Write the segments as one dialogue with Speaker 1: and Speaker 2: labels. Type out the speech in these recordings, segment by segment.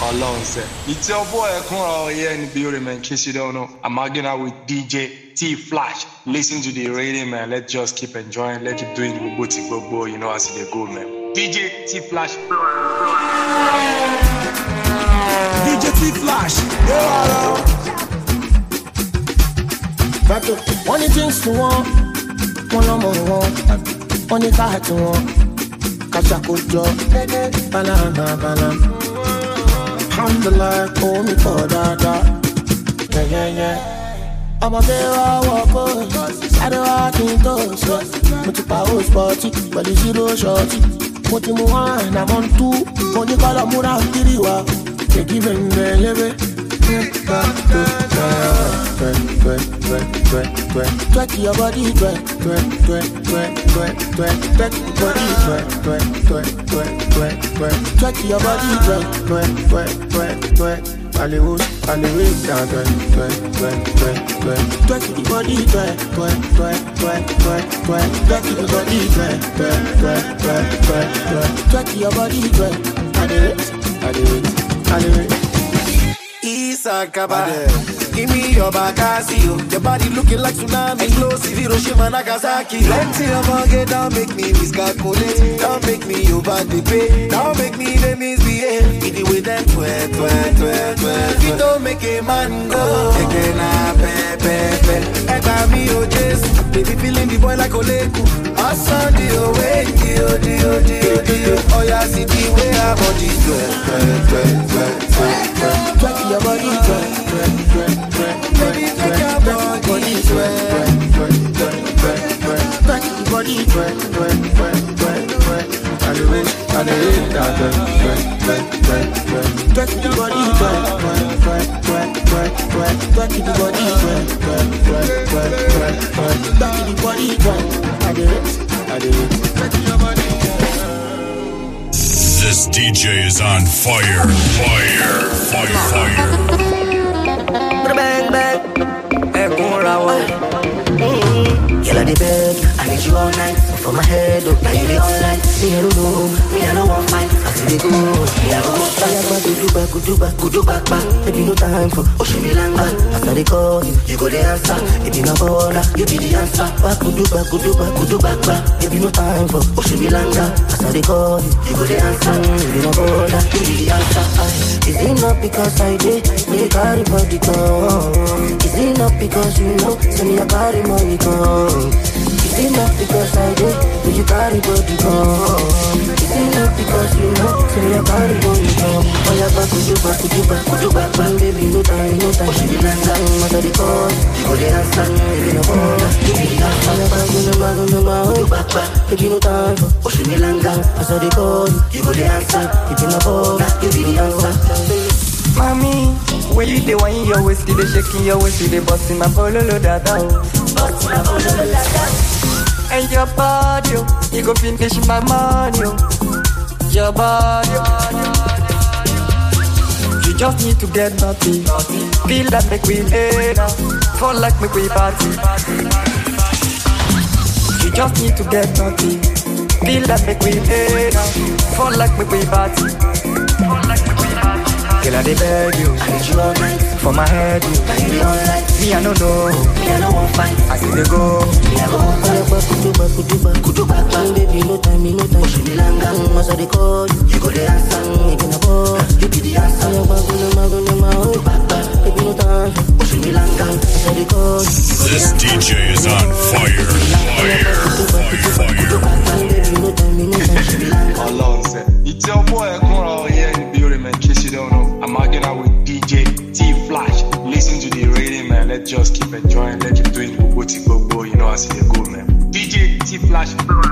Speaker 1: Alone, sir. It's your boy Kunra here in the building, man. In case you don't know, I'm hanging out with DJ T Flash. Listen to the radio, man. Let's just keep enjoying. Let's keep doing the booty bobo, you know, as they go, man. DJ T Flash.
Speaker 2: DJ T Flash.
Speaker 3: One things to want, one more one. One car to want. Kashakujo, banana. Alhamdulillah, call me for dada. Yeah. I'm a girl, walk on. I don't walk in those. Put your power sporty, but you zero shorty. Put him one, I'm on two. When you call a mura, Kiriwa. They give him the leve. Twerk your body, twerk your body, twerk. Hollywood, down, twerk your body, twerk your body, I do it. Isakaba, give me your Bakasio. Your body looking like tsunami, explosive Hiroshima, Nagasaki. Plenty of get down, make me miscalculate. Don't make me over the pay. Don't make me the misbehave. It with them twerk. You don't make a man go. Again, pepe. And by me, oh, Jess. Baby, feeling the boy like Oleku. I saw the away, dio. Oh, yeah, see the way I body twerk your body, baby, twerk your body, twerk your body, I do it, twerk your body, I do it.
Speaker 4: This DJ is on fire.
Speaker 5: Bang, girl, I the bed, I need you all night. For my head up, now you the online. Me I don't know, me I don't want fight. I see they go, me I go do back. Baby no time for Oshimilanga. After they call you, you go the answer. If you no bother, you be the answer. Back. Baby no time for Oshimilanga. After they call you, you go the answer. If you no bother, you be the answer. Is it not because I did, me carry body come? Is it not because you know, so me I carry money come? Is it not because I did, do you carry body come? Is it not because you know, so me I carry money come? Oh yeah, back, baby, no time, she be like that, after the call, you go the answer, if you no bother, you be the answer. Back, baby, no time, she be like that, after the call, you go the answer, if you no bother, you be the answer.
Speaker 6: Mommy, when you dey whine your waist, you dey shaking your waist, you dey busting my bololo dada. And your body, you go finish my money. Your body, you just need to get naughty. Feel that make we later, fall like make we party. You just need to get naughty. Feel that make we later, fall like make we party. Girl, I dey beg you, I need you all night. For my head, you, I need it all night. Me, I don't know, me, I don't want fight. I see they go, me, I go kudu back, baby, no time, she be langa. As I dey call you, you go the answer. If you no go, you be the answer. Kudu back, baby, no time, she be langa. As I dey call you,
Speaker 4: this DJ is on fire.
Speaker 1: Alone, sir. It's your boy Kunra here in the building, man. In case you don't know, I'm hanging out with DJ T Flash. Listen to the radio, man. Let's just keep enjoying. Let's keep doing the booty bobo, you know, as they go, man. DJ T Flash.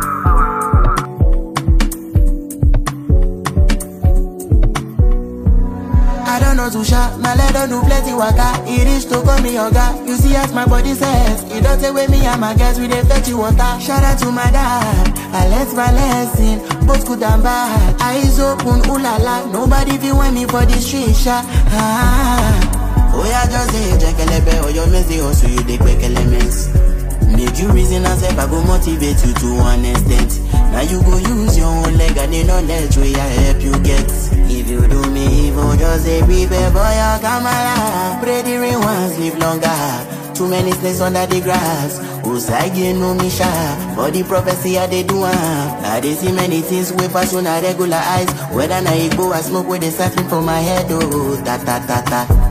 Speaker 3: I don't know to shout, my leg don't do plenty waka. It is to call me yoga. You see as my body says, it don't take away me and my guys, we dey fetch you water. Shout out to my dad, I learned my lesson, both good and bad. Eyes open, ooh la la, nobody feel want me for the street, Oh yeah, just say, Jackalebe, or your messy, or so you dey quick elements.
Speaker 7: Make you reason as if I go motivate you to one extent. Now you go use your own leg and the knowledge where I help you get. If you do me evil, just say prepare for your camera. Pray the rain once, live longer. Too many snakes under the grass. Usagi no misha. For the prophecy I they do I they see many things way pass on a regular eyes. Whether I go I smoke with the settling for my head. Oh, ta ta ta ta.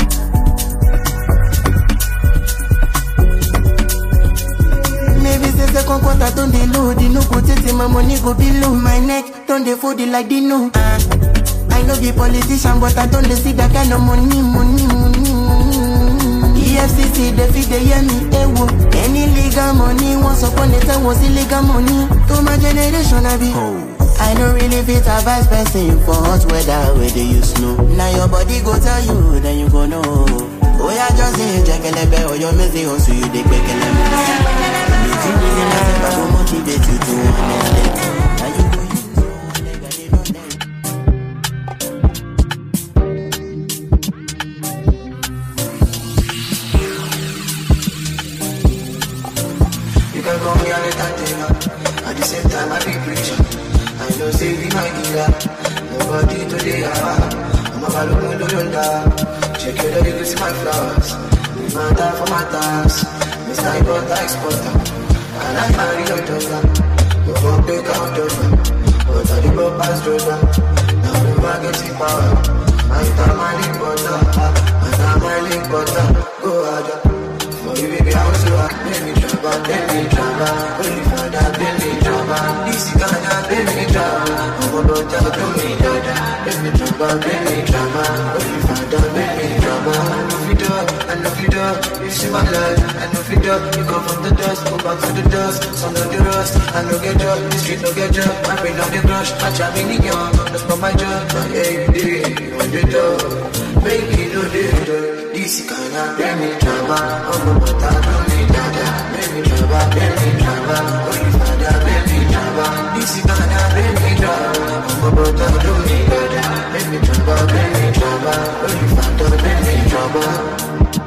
Speaker 7: Maybe say second quarter don't they load. The no put it in my money go below my neck. Don't they fold it like they know. I know the politician but I don't see that kind of money. EFCC, they feed the yummy, any legal money, once upon a time was illegal money. To my generation, I be I don't really fit a vice person for hot weather where they use snow. Now your body go tell you, then you go know. Oh yeah, just say, Jackalebe, or your messy, or so you dig Beckelebe. You really not if I go motivate you to understand. Now you go use your leg and you know that.
Speaker 8: can call me an entertainer. At the same time, I be preacher. I know say we my dealer. Nobody today, I'm a balloon. Check your daddy, see my flowers. We matter for my task. Mr. Importer, Exporter. I like my real daughter. Go for big out daughter. But I did not pass daughter. Now we are getting power. My time, my link butter. My time, my link butter. Go harder. For you, baby, I was so happy. Let me travel. Only for that, let me travel. This is Ghana, let me travel. I'm about to do me, dada. Let me travel. Only for that, let me travel. I know if you do, you see my life. I know if you do, you go from the dust, go back to the dust. Some of the rust, I no get job, the street no get job. I bring up the brush, I try me the young. That's not my job, but every day, on the door. Baby, no day, this is Ghana, let me travel. I'm about to do me, dada. Let me travel. Only for that, let me travel. This is Ghana, let me travel. I'm about to do me, dada. Let me travel. Only for that, let me travel.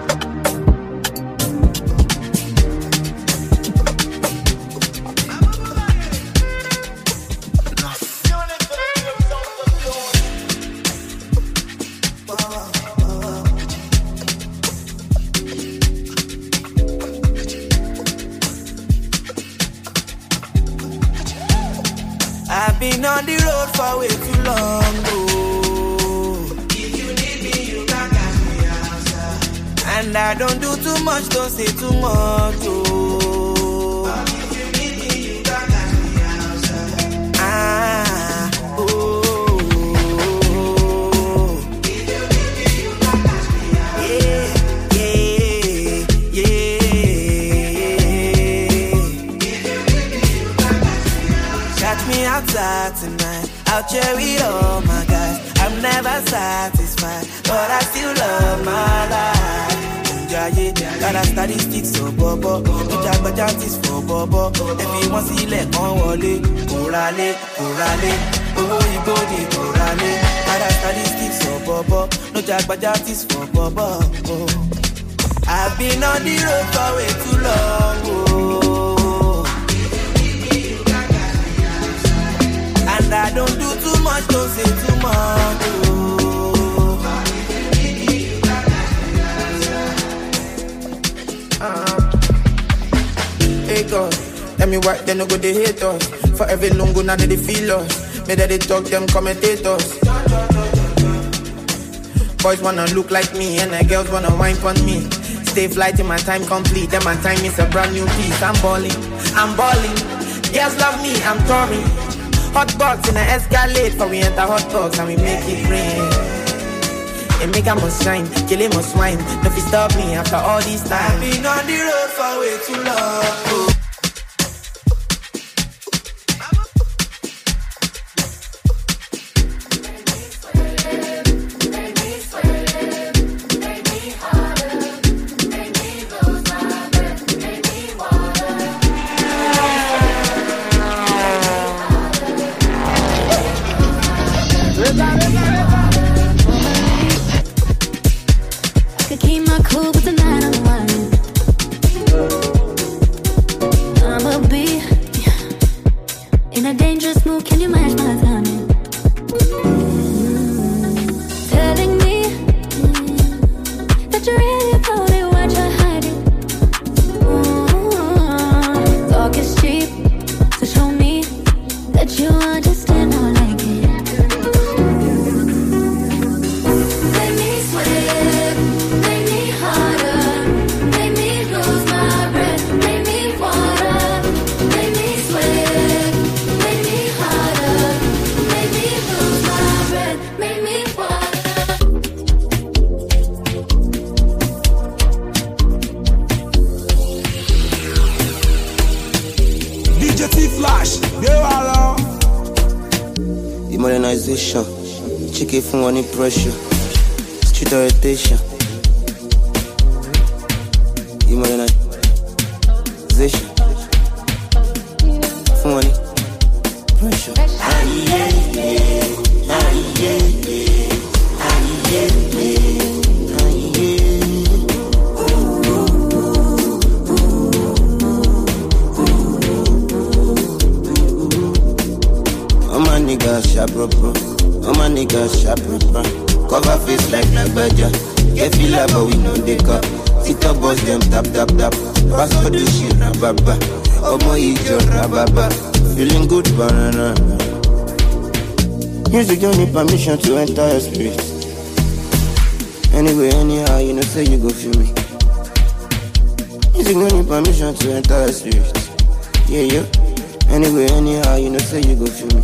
Speaker 9: I've been on the road for way too long, oh. If you need me, you can catch me outside. And I don't do too much, don't say too much, oh. If you need me, you can catch me outside. If you need me, you can catch me outside. Catch me outside tonight, out here with all my guys. I'm never satisfied, but I still love my life. Got a statistics for Bobo, no jabberjanties for Bobo. If you want to see let on wale, Kurale, oh you go the Kurale. Got a statistics for Bobo, no jabberjanties for Bobo. I've been on the road for way too long, oh. And I don't do too much, don't say too much, oh.
Speaker 6: Hey God, tell me why they no go they hate us. For every long go now they feel us. May they talk them commentators. Boys wanna look like me and the girls wanna wine on me. Stay fly till my time complete. Then my time is a brand new piece. I'm balling. Girls love me, I'm touring. Hot box in a Escalade, for we enter hot box and we make it rain. It make a must shine, kill it must wine. No fi stop me after all this time.
Speaker 9: I've been on the road for way too long.
Speaker 10: Could keep my cool, but tonight I'm running. Can you match my timing? Telling me that you're really about it, why try hiding? Talk is cheap, so show me that you understand how I like it. Make me sweat, make me harder, make me lose my breath, make me water, make me sweat, make me harder, make me lose my breath, make me water.
Speaker 2: DJ T-Flash, they are
Speaker 7: Modernization, chicken from any pressure, street orientation. Modernization, from any pressure. Niggas sharp proper, all my niggas sharp proper. Cover face like Nagbaja, get feel like but we know they cut. Sit up boss them tap tap tap. Pass for the shit rababa, omo ijo rababa. Feeling good banana. Music don't need permission to enter your spirit. Anyway, anyhow, you know say you go feel me. Music don't need permission to enter your spirit. Yeah, yeah. Anyway, anyhow, you know say you go feel me.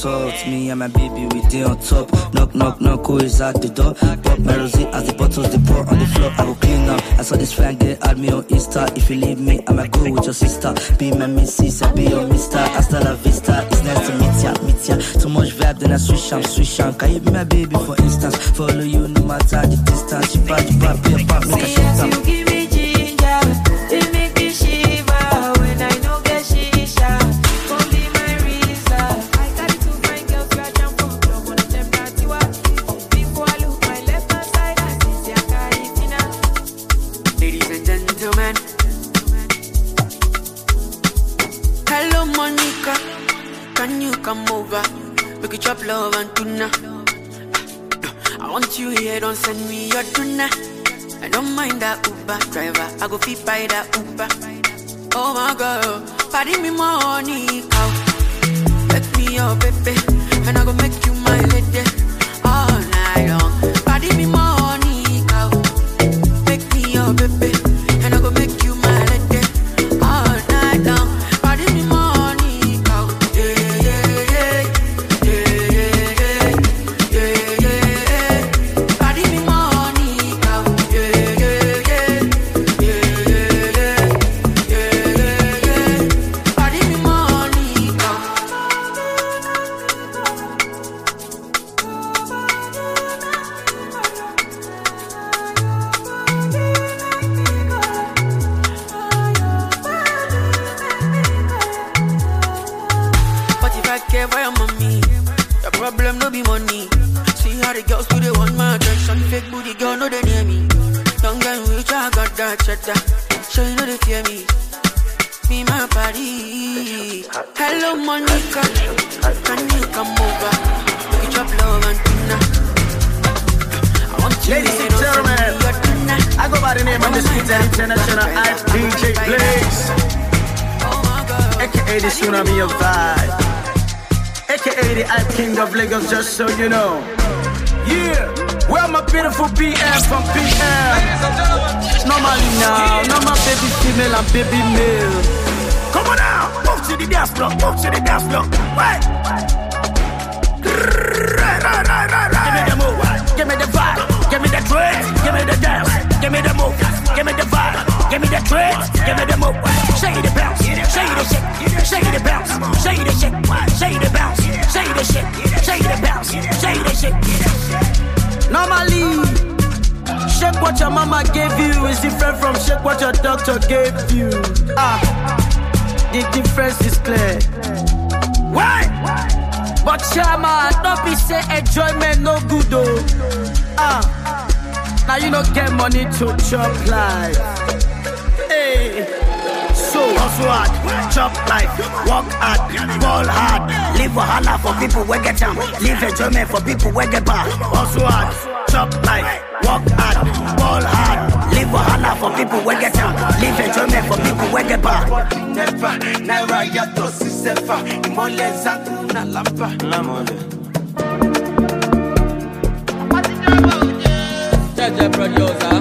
Speaker 11: salt. Me and my baby, we dey on top. Knock, knock, knock, who is at the door? Pop my rosé as the bottles they pour on the floor. I go clean up. I saw this fine girl add me on Insta. If you leave me, I might go with your sister. Be my missus, I be your mister. Hasta la vista, it's nice to meet ya. Too much vibe, then I switch am. Can you be my baby for instance? Follow you no matter the distance. She bad, be a pop, make a shit up.
Speaker 9: You give me ginger, it make me shiver. When I no get shisha, gon' be my reason. I carry 2 fine girls, we are jump from club on the temperature. Before I look my left hand side, I see I carry dinner. Ladies and gentlemen, hello Monica, can you come over? We could chop love and tuna. I want you here, don't send me your tuna. I don't mind that Uber driver, I go fit by that Uber. Oh my girl, pardon me money, cow. Let me your baby, and I go make you my lady all night long. Pardon me money, cow. Make me your baby, and I go make you my lady all night long. Pardon me money, cow. For your mommy, the problem no be money. See how the girls do they want my attention. Fake booty girl no they near me. Don't get rich, I got that cheddar. Sure you know they fear me. Be my party. Hello Monica, can you come over? We can chop love and tuna. I want you.
Speaker 12: Ladies and gentlemen, I go by the name of the street international hype DJ Blaze, aka the tsunami of vibe, aka the hype king of Lagos, just so you know. Yeah, where my beautiful BM from BM. Normally now, no my baby female and baby male. Come on now, move to the dance floor, move to the dance floor. Right. Give me the move, give me the vibe, give me the trade, give me the dance, give me the move, give me the vibe, give me the trade, give me the move. Shake the bounce, shake the shit, shake the bounce, shake the shit, shake the bounce, shake the shit, shake the bounce, shake the shit. Normally, shake what your mama gave you is different from shake what your doctor gave you. The difference is clear. Why? But Chama, don't be say enjoyment no good though. Now you don't get money to chop life. Hey, so hustle hard, chop life, work hard, ball hard, live wahala for people who get down, live enjoyment for people who get back. Hustle hard, chop life, work hard, ball hard, live wahala for people who get down, live enjoyment for people who get back. Never, never yet to see sefa, imole zaku na lampa.
Speaker 13: Judge producer.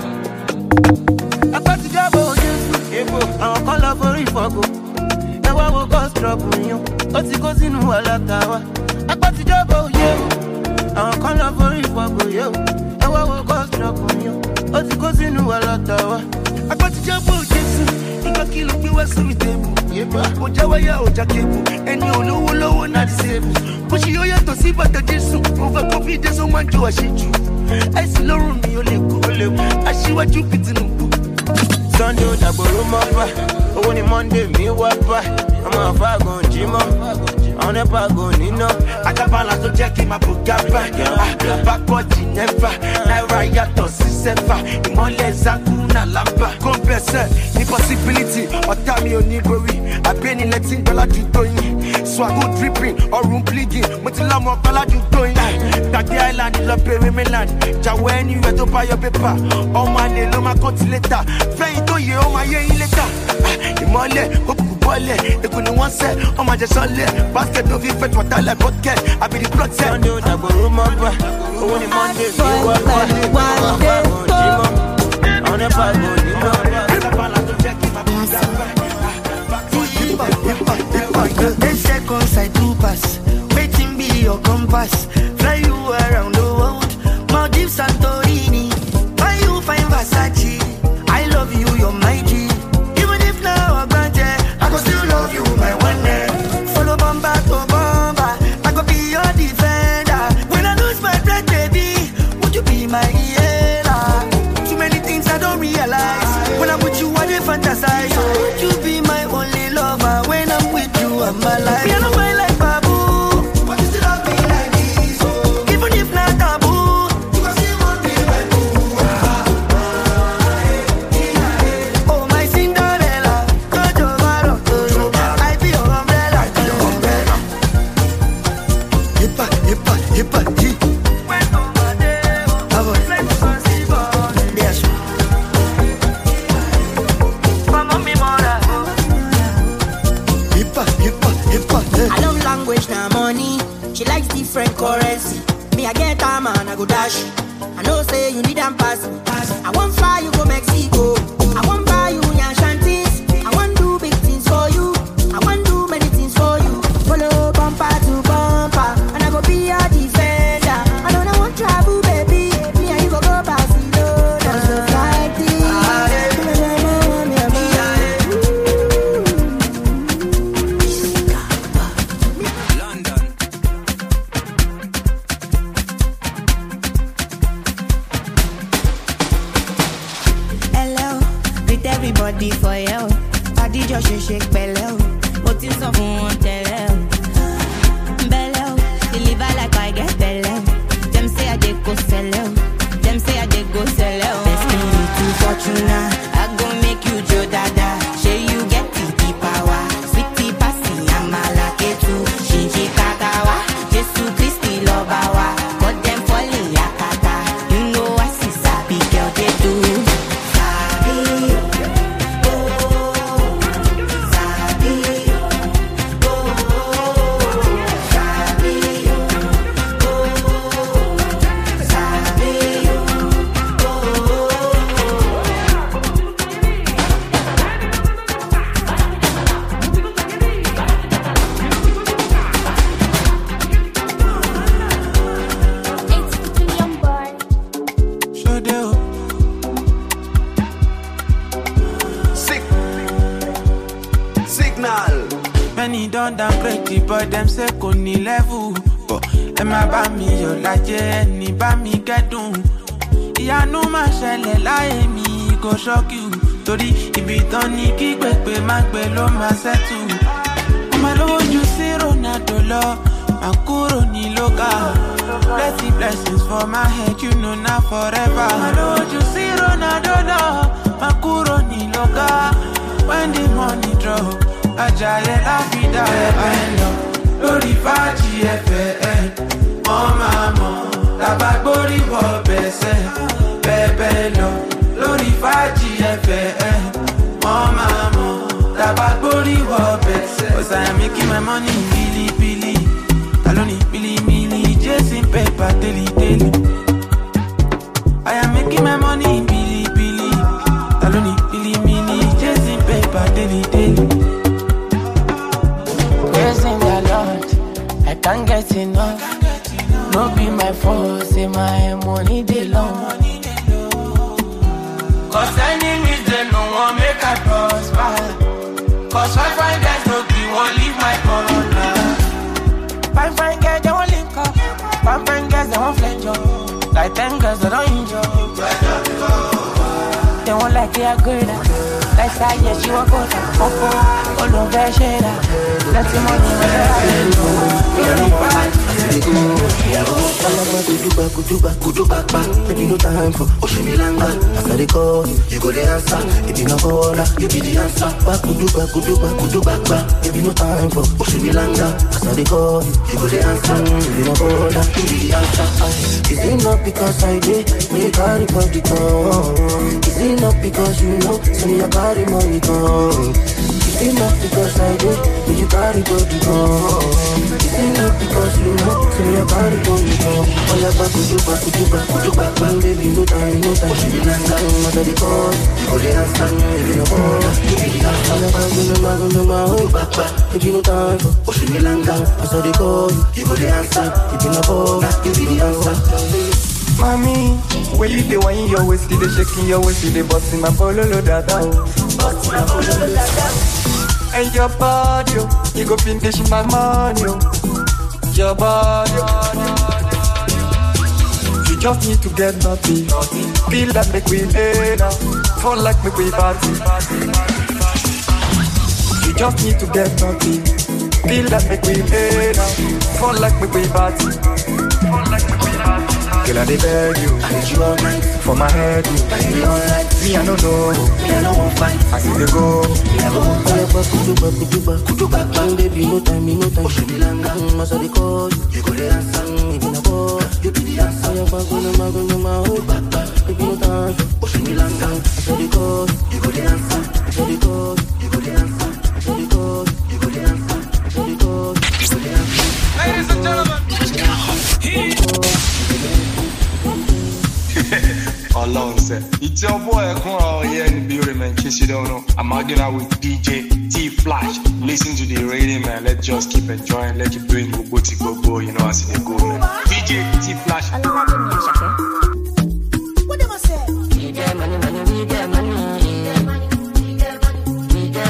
Speaker 13: I got to go àwọn kan lọ forí fọ́gò ẹwà wo cause trouble yín ó ti kó sínú ọlọ́ta wa apá ti jọ́bọ̀ òye o àwọn kan lọ forí fọ́gò yé o ẹwà wo cause trouble yín ó ti kó sínú ọlọ́ta wa apá ti jọ́bọ̀ òye sùn nígbà kí ló gbé wá sórí tèbù ó jáwé yá ọjà kébù ẹni olówó lọ́wọ́ náà ti sèbù bó ṣe yóò yàtọ̀ sí bàtà jésù ó fẹ́ kó bí jésù máa ń jọ àṣejù àìsí lọ́rùn mi ó lè kó aṣíwájú Tinubu. Sunday dàgbòrò mọ́ bá owó ni Monday mi wá bá ọmọ àfáàgùn jímọ́ àwọn nẹ́pà gùn níná. Ajábálà tó jẹ́ kí n máa bò gábà bákọ́jì nẹ́fà náírà yàtọ̀ sí sẹ́fà ìmọ̀lẹ̀ zakuna lámbà. Kọ́ńpẹ́sẹ̀ ní possibility ọ̀tá mi ò ní borí àgbénilẹ̀ tí ń gbọ́lájú tóyìn swago dripping ọ̀run bleeding mo ti lọ́mọ gbọ́lájú tóyìn gbàgbé island lọ bèrè mainland jàwọ́ anywhere tó bá yọ pépà ọmọ àlè ló máa kọ́ ti létà fẹ́yìn tó yẹ ọmọ ayé yín létà ìmọ̀lẹ̀ òkùnkùn bọ́lẹ̀ èkó ni wọ́n sẹ́ ọmọ àjẹsọ́lẹ̀ basket tó fi fẹ́ tọ́ta lẹ̀ bọ́kẹ́ àbí the plot set. Sunday dàgbòrò mọ́ bá owó ni Monday fi wá bọ́lẹ̀ ọmọ àfáàgùn jímọ́ àwọn nẹ́pà gùn níná. Ajábálà tó jẹ́ kí n máa bò gábà.
Speaker 14: 10 seconds I do pass. Waiting
Speaker 9: compass, fly you around the world. Maldives, Santorini, buy you fine Versace. I love you, you're my G. Even if now I'm granted, I go still love you, my one man. Follow bomba to bomba, I go be your defender. When I lose my breath, baby, would you be my healer? Too many things I don't realize. When I'm with you, I dey fantasize. So would you be my only lover? When I'm with you, I'm alive. Me, I don't mind like Babu. But you still love me like this, oh. Even if not taboo, you can still want me like boo. Oh, my Cinderella, Jojo Baro, I be your umbrella. Hippa, hippa, hippa, hip.
Speaker 14: I love language, now money. She likes different currency. Me, I get a man, I go dash. I know say you need and pass me. I won't fly you go Mexico. I won't buy you yan shanties. I won't do big things for you. I won't do many things for you. Follow bumper to bumper, and I go be your defender. I don't know what travel, baby. Me and you go Barcelona. Just like this.
Speaker 15: Everybody for you. Body just shake belly. What is up on tell belly. Deliver like I get belly. Them say I dey go sell. Them say I dey go sell. Best me to Fortuna. I go make you Joe Dada. Say you get the power. Sweetie passy amala ketu. Shinji kakawa. Jesus Christi lobawa. Got them falling yakata. You know I see sabi girl they do.
Speaker 13: But them say koni level. But Emma bá mi yọ̀ lájẹ́ ẹni bá mi kẹ́dùn. Ìyanu máa ṣẹlẹ̀ láyé mi kò shock you. Torí ibi tán ní kí pèpè má gbé ló máa settle. Ọmọ lójú sí Ronaldo lọ, máa kúrò ní lókà. Plenty blessings for my head, you know now forever. Ọmọ lójú sí Ronaldo lọ, máa kúrò ní lókà. When the money drop, Ajaye la vida bẹ́ẹ̀ lọ lórí fàájì ẹ̀fẹ̀ wọ́n máa mọ̀ tàbá gbórí wọ bẹ̀sẹ̀ bẹ́ẹ̀ lọ lórí fàájì ẹ̀fẹ̀ wọ́n máa mọ̀ tàbá gbórí wọ bẹ̀sẹ̀. Cause I am making my money billy billy aloni billy milli chasing paper daily daily. I am making my money billy billy aloni billy milli chasing paper daily daily.
Speaker 16: Praising the Lord, I can't get enough. No be my fault, say my money dey long.
Speaker 13: Cause enemies they no one make I prosper. Cause fine guys no be one leave my corner.
Speaker 16: Fine girls they won't link up. Fine girls they won't flange up. Like 10 girls they don't enjoy. They won't like the agreement. Like that, yeah, she won't go to Popo. All over Shada. That's the money when they're
Speaker 3: Baby, no time for Oshimilanga. After they call you, you go the answer. If you no call, you be the answer. Baby, no time for Oshimilanga. After they call you, you go the answer. If you no call, you be the answer. Is it not because I did me carry for the tongue? Is it not because you know, so me I carry money tongue? Is
Speaker 16: Is it not because I do? Did you carry go to go? Is it not because you know? Say your body go to go. All your back, could you back, baby, no time, she be like that, mother the call. Oh, they are standing in the hall. All your back, if you no time, oh, she be like that, I saw the call. You go the answer, you be no ball, you be the answer.
Speaker 6: Mommy, when you the one in your waist, you the shaking your waist, you the busting my pololo dada. And your body, you go finish my money. Your body, you just need to get naughty. Feel like make we lay now, fall like make we party. You just need to get naughty. Feel like make we lay now, fall like make we party. Girl, I dey beg you, I need you all night. For my head, you, I need you all night. Me, I don't know, me, I don't want fight. I need to go, me, I don't want fight. Could you back, baby, no time, oh, she be lang, I saw the call. You go the answer, me, be no ball. You be the answer, you back, oh, back, baby, no time, oh, she be lang, I saw the call. You go the answer, I saw the call. You go the answer, I saw the call. You go the answer, I saw the call. You go the answer.
Speaker 1: Ladies and gentlemen, Alone set. It's your boy Ekun here in the building, man. In case you don't know, I'm hanging out with DJ T Flash. Listen to the radio, man. Let's just keep enjoying. Let's keep doing Boboti Bobo, you know, as it go, man. DJ T Flash.
Speaker 14: What am I saying?
Speaker 5: We get money, we get money. We get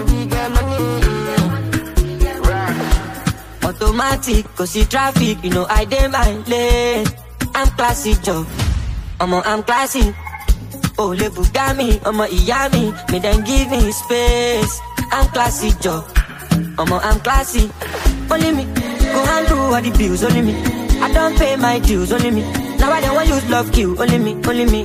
Speaker 5: money. Automatic, cause see traffic, you know, I dey my lane. I'm classy, Joe. I'm classy. Oh, le Bugami, Iyami, me then give me space. I'm classy, Joe. I'm classy. Only me, go handle all the bills, only me. I don't pay my dues, only me. Now I don't want use love kill, only me.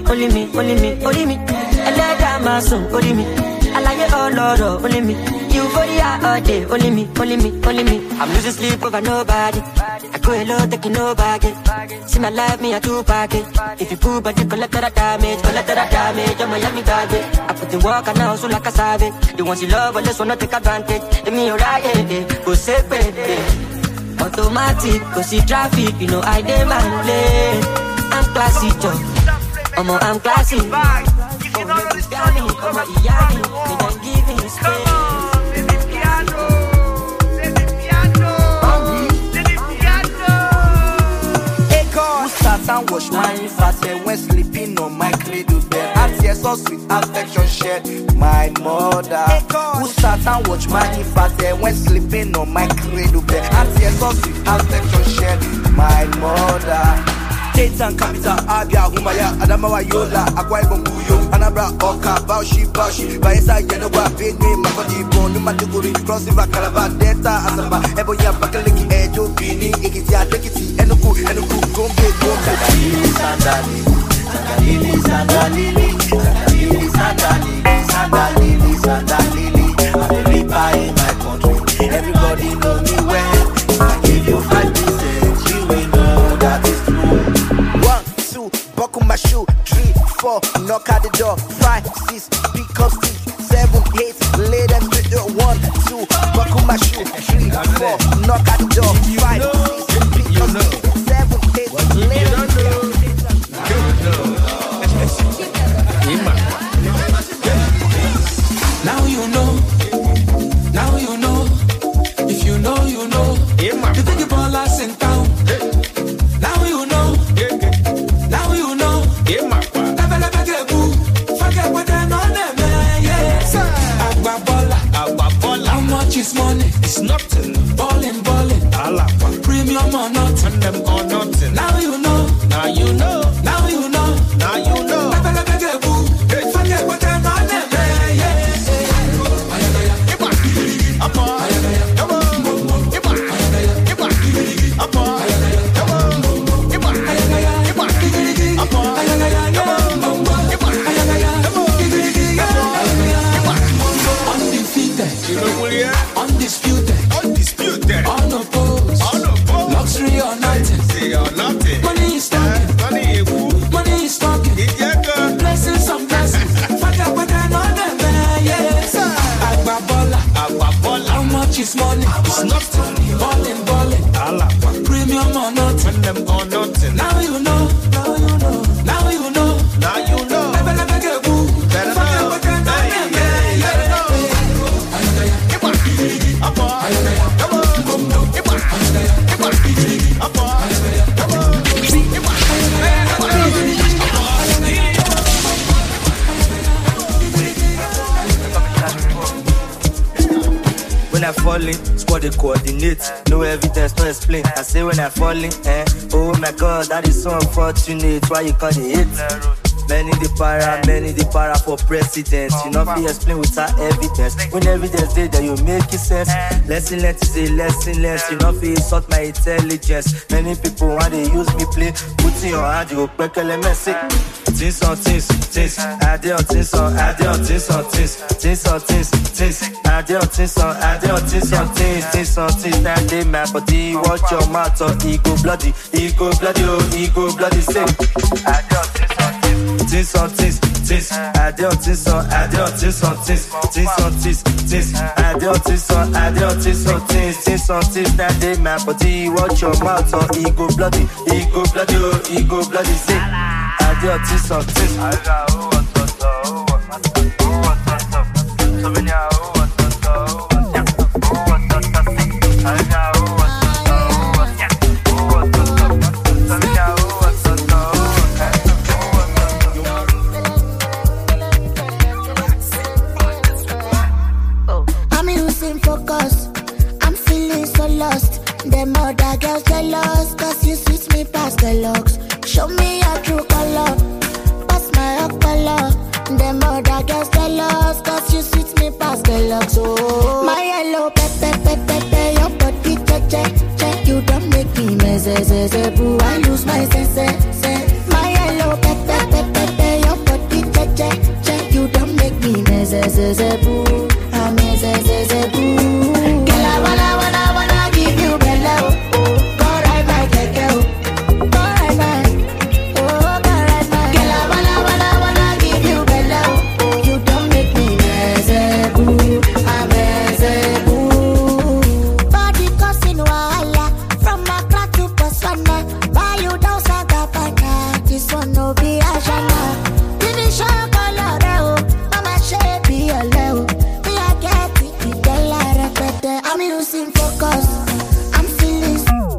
Speaker 5: And let that my song, only me. I like it all, Lord, only me. Euphoria all day, only me. I'm losing sleep over nobody. I go hello, taking no baggage. See my life, me a two-pack it. If you pull, but you collateral damage. I'm Miami garbage. I put in work and now so like a savage. The ones you love, but let's wanna take advantage. Let me alright, go separate. Automatic, go see traffic, you know I demand lane. I'm classy, Joe. I'm classy. Oh, let me got me, Iyami. Me then give me space.
Speaker 17: And wash my face when sleeping on my cradle bed. And tears so sweet affection shared my mother. Who sat and watch my face when sleeping on my cradle bed. And tears so sweet affection shared my mother. Titan capital Abia Humaya Adamawa Yola Akwa Ibom Buyo Anambra Oka Baushi Baesa Yenogwa Benue Makodi Bonu Matukuri Cross River Calabar Delta Asamba Eboya Bakaliki Edo Bini Ekiti Adekiti Enugu Gombe Sandalili I'm a reaper in my country. Everybody know me well. I give you 5%, you will know that it's true. 1, 2, buckle my shoe. 3, 4, knock at the door. 5, 6, pick up stick. 7, 8, lay them straight. 1, 2, buckle my shoe. 3, 4, knock at the door. 5, 6, pick up stick. 7, 8, lay them straight.
Speaker 2: Now you know. Now you know. If you know, you know. You think you ball us in town. Now you know. Now you know. Never get boo. Forget what they're on them. Yes. Agbabola. How much is money? It's nothing. Ballin'. Premium or nothing. Now you know. Now you know. Never get boo. Forget what they're on them. Undisputed, unopposed, luxury or nothing. Money is talking, blessings on blessings. Forget what I know them, yes. Agbabola. much is money? It's nothing. Ballin'. Premium or nothing. When them or nothing. Now you know. Now you know. Never get boo. Better know.
Speaker 11: When I fall in, squad they coordinate. No evidence, no explain. I say when I fall in, oh my God, that is so unfortunate. Why you call it hate? Many the para for president. You know if you explain without evidence. When evidence dey there, you make it sense. Lesson learned is a lesson learned. You know if you insult my intelligence. Many people want to use me play. Put in your hand, you go back elements. Things on things. Add on things on things. Things on things. Add on things on things. Things on things. Now they my body. Watch your mouth or ego bloody. Ego bloody. Say. Add on things. Things on things, add on things on things, things on things, add on things on things, things on things. Now they my body, watch your mouth or ego bloody, say, add on things on things.
Speaker 18: Them other girls jealous, cause you switch me past the looks. Show me your true color, pass my color. Them other girls jealous, cause you switch me past the looks. Oh, my yellow pepe, your body check. You don't make me mess, boo, I lose my sense. My yellow pepe, your body check. You don't make me mess, boo, I mess, boo. Girl, I wanna give you bello. Go right back, girl. Go right back. Oh, go right back. Girl, I wanna give you bello. You don't make me mess, boo. I'm mess, boo. Body causing wahala from Accra to Botswana. Buy you down Sagabana. This one no be Ashana. Finish your color, mama shape be a leo. Me I get it, girl I repeat. I'm losing focus. I'm feeling.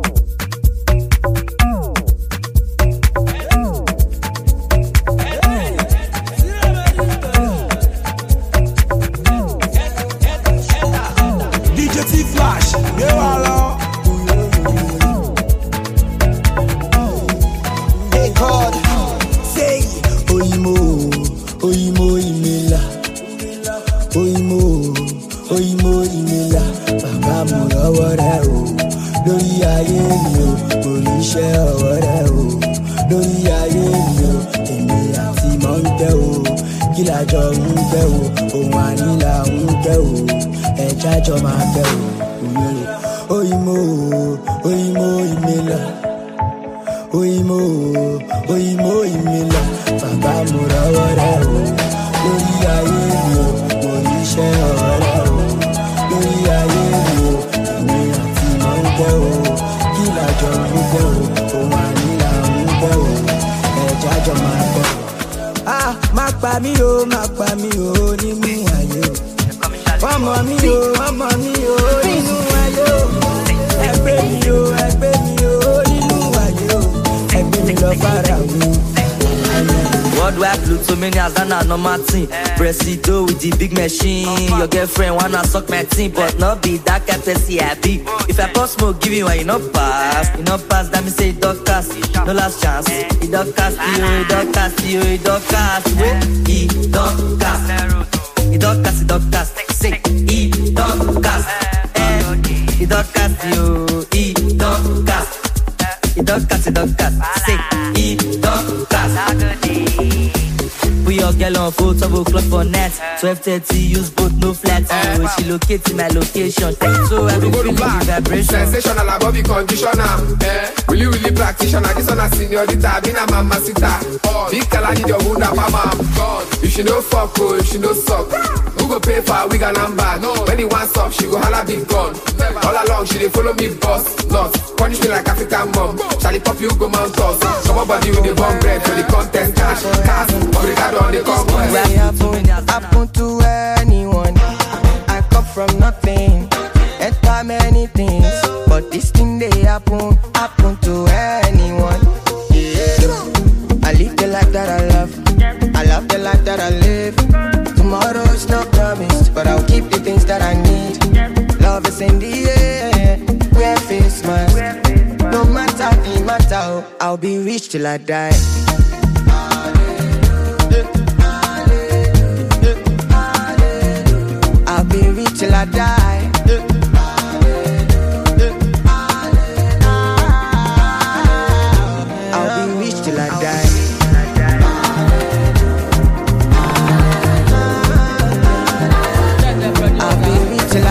Speaker 2: DJ T-Flash, yo hello.
Speaker 3: Hey God, say Oyimo imela. Oyimo imela. Bàbá mo lọ́wọ́ rẹ̀ o. Lórí ayé mi o, orí iṣẹ́ ọwọ́ rẹ̀ o. Lórí ayé mi o, èmi àti mọ̀ ń tẹ́ o. Kí lájọ ń tẹ́ o, òun ànílà ń tẹ́ o. Ẹja jọ máa tẹ́ o. Oyimo imela. Oyimo imela. Bàbá mo lọ́wọ́ rẹ̀ o. Lórí ayé mi o, orí iṣẹ́ ọwọ́ rẹ̀ o. Lórí ayé mi o, èmi àti mọ̀ ń tẹ́ o. Kí lájọ ń tẹ́ o, òun ànílà ń tẹ́ o. Ẹja jọ máa tẹ́ o. Má pa mí o nínú ayé o. Wọ́n mọ̀ mí o nínú ayé o. Ẹgbẹ́ mi o nínú ayé o. Ẹgbẹ́ mi lọ fara mi.
Speaker 11: Worldwide Plutomania, that's not normal thing. Presido with the big machine. Your girlfriend wanna suck my team, but not be that kind of person I be. If I pass smoke, give you one, you not pass. That means say it don't cast. No last chance. It don't cast you. Wait, it don't cast. It don't cast. It don't cast. Say it don't cast. It don't cast you. It don't cast. It don't cast. Say it don't cast. Put your girl on full 12 o'clock for net. 12:30, use both no flat. Oh, she locate in my location. So I be feeling the vibration.
Speaker 19: Sensational above the conditioner. Really practitioner. This one a señorita, been a mamacita. Big color need your wound up, mama. God, if she no fuck, if she no suck. Who go pay for we got number? No. When he wants up, she go holla big gun. All along, she dey follow me boss. Not punish me like African mom. Charlie pop you go mount us. Somebody with the bomb bread for the contest. Cash, Obrigado on the conquest.
Speaker 13: Happen to anyone. I come from nothing. Enter many things, but this thing they happen to anyone. I live the life that I love. I love the life that I live. Tomorrow is not promised, but I'll keep the things that I need. Love is in the air, wear face mask. No matter the matter, I'll be rich till I die. I'll be rich till I die. I'll be rich till I die. I'll be rich till I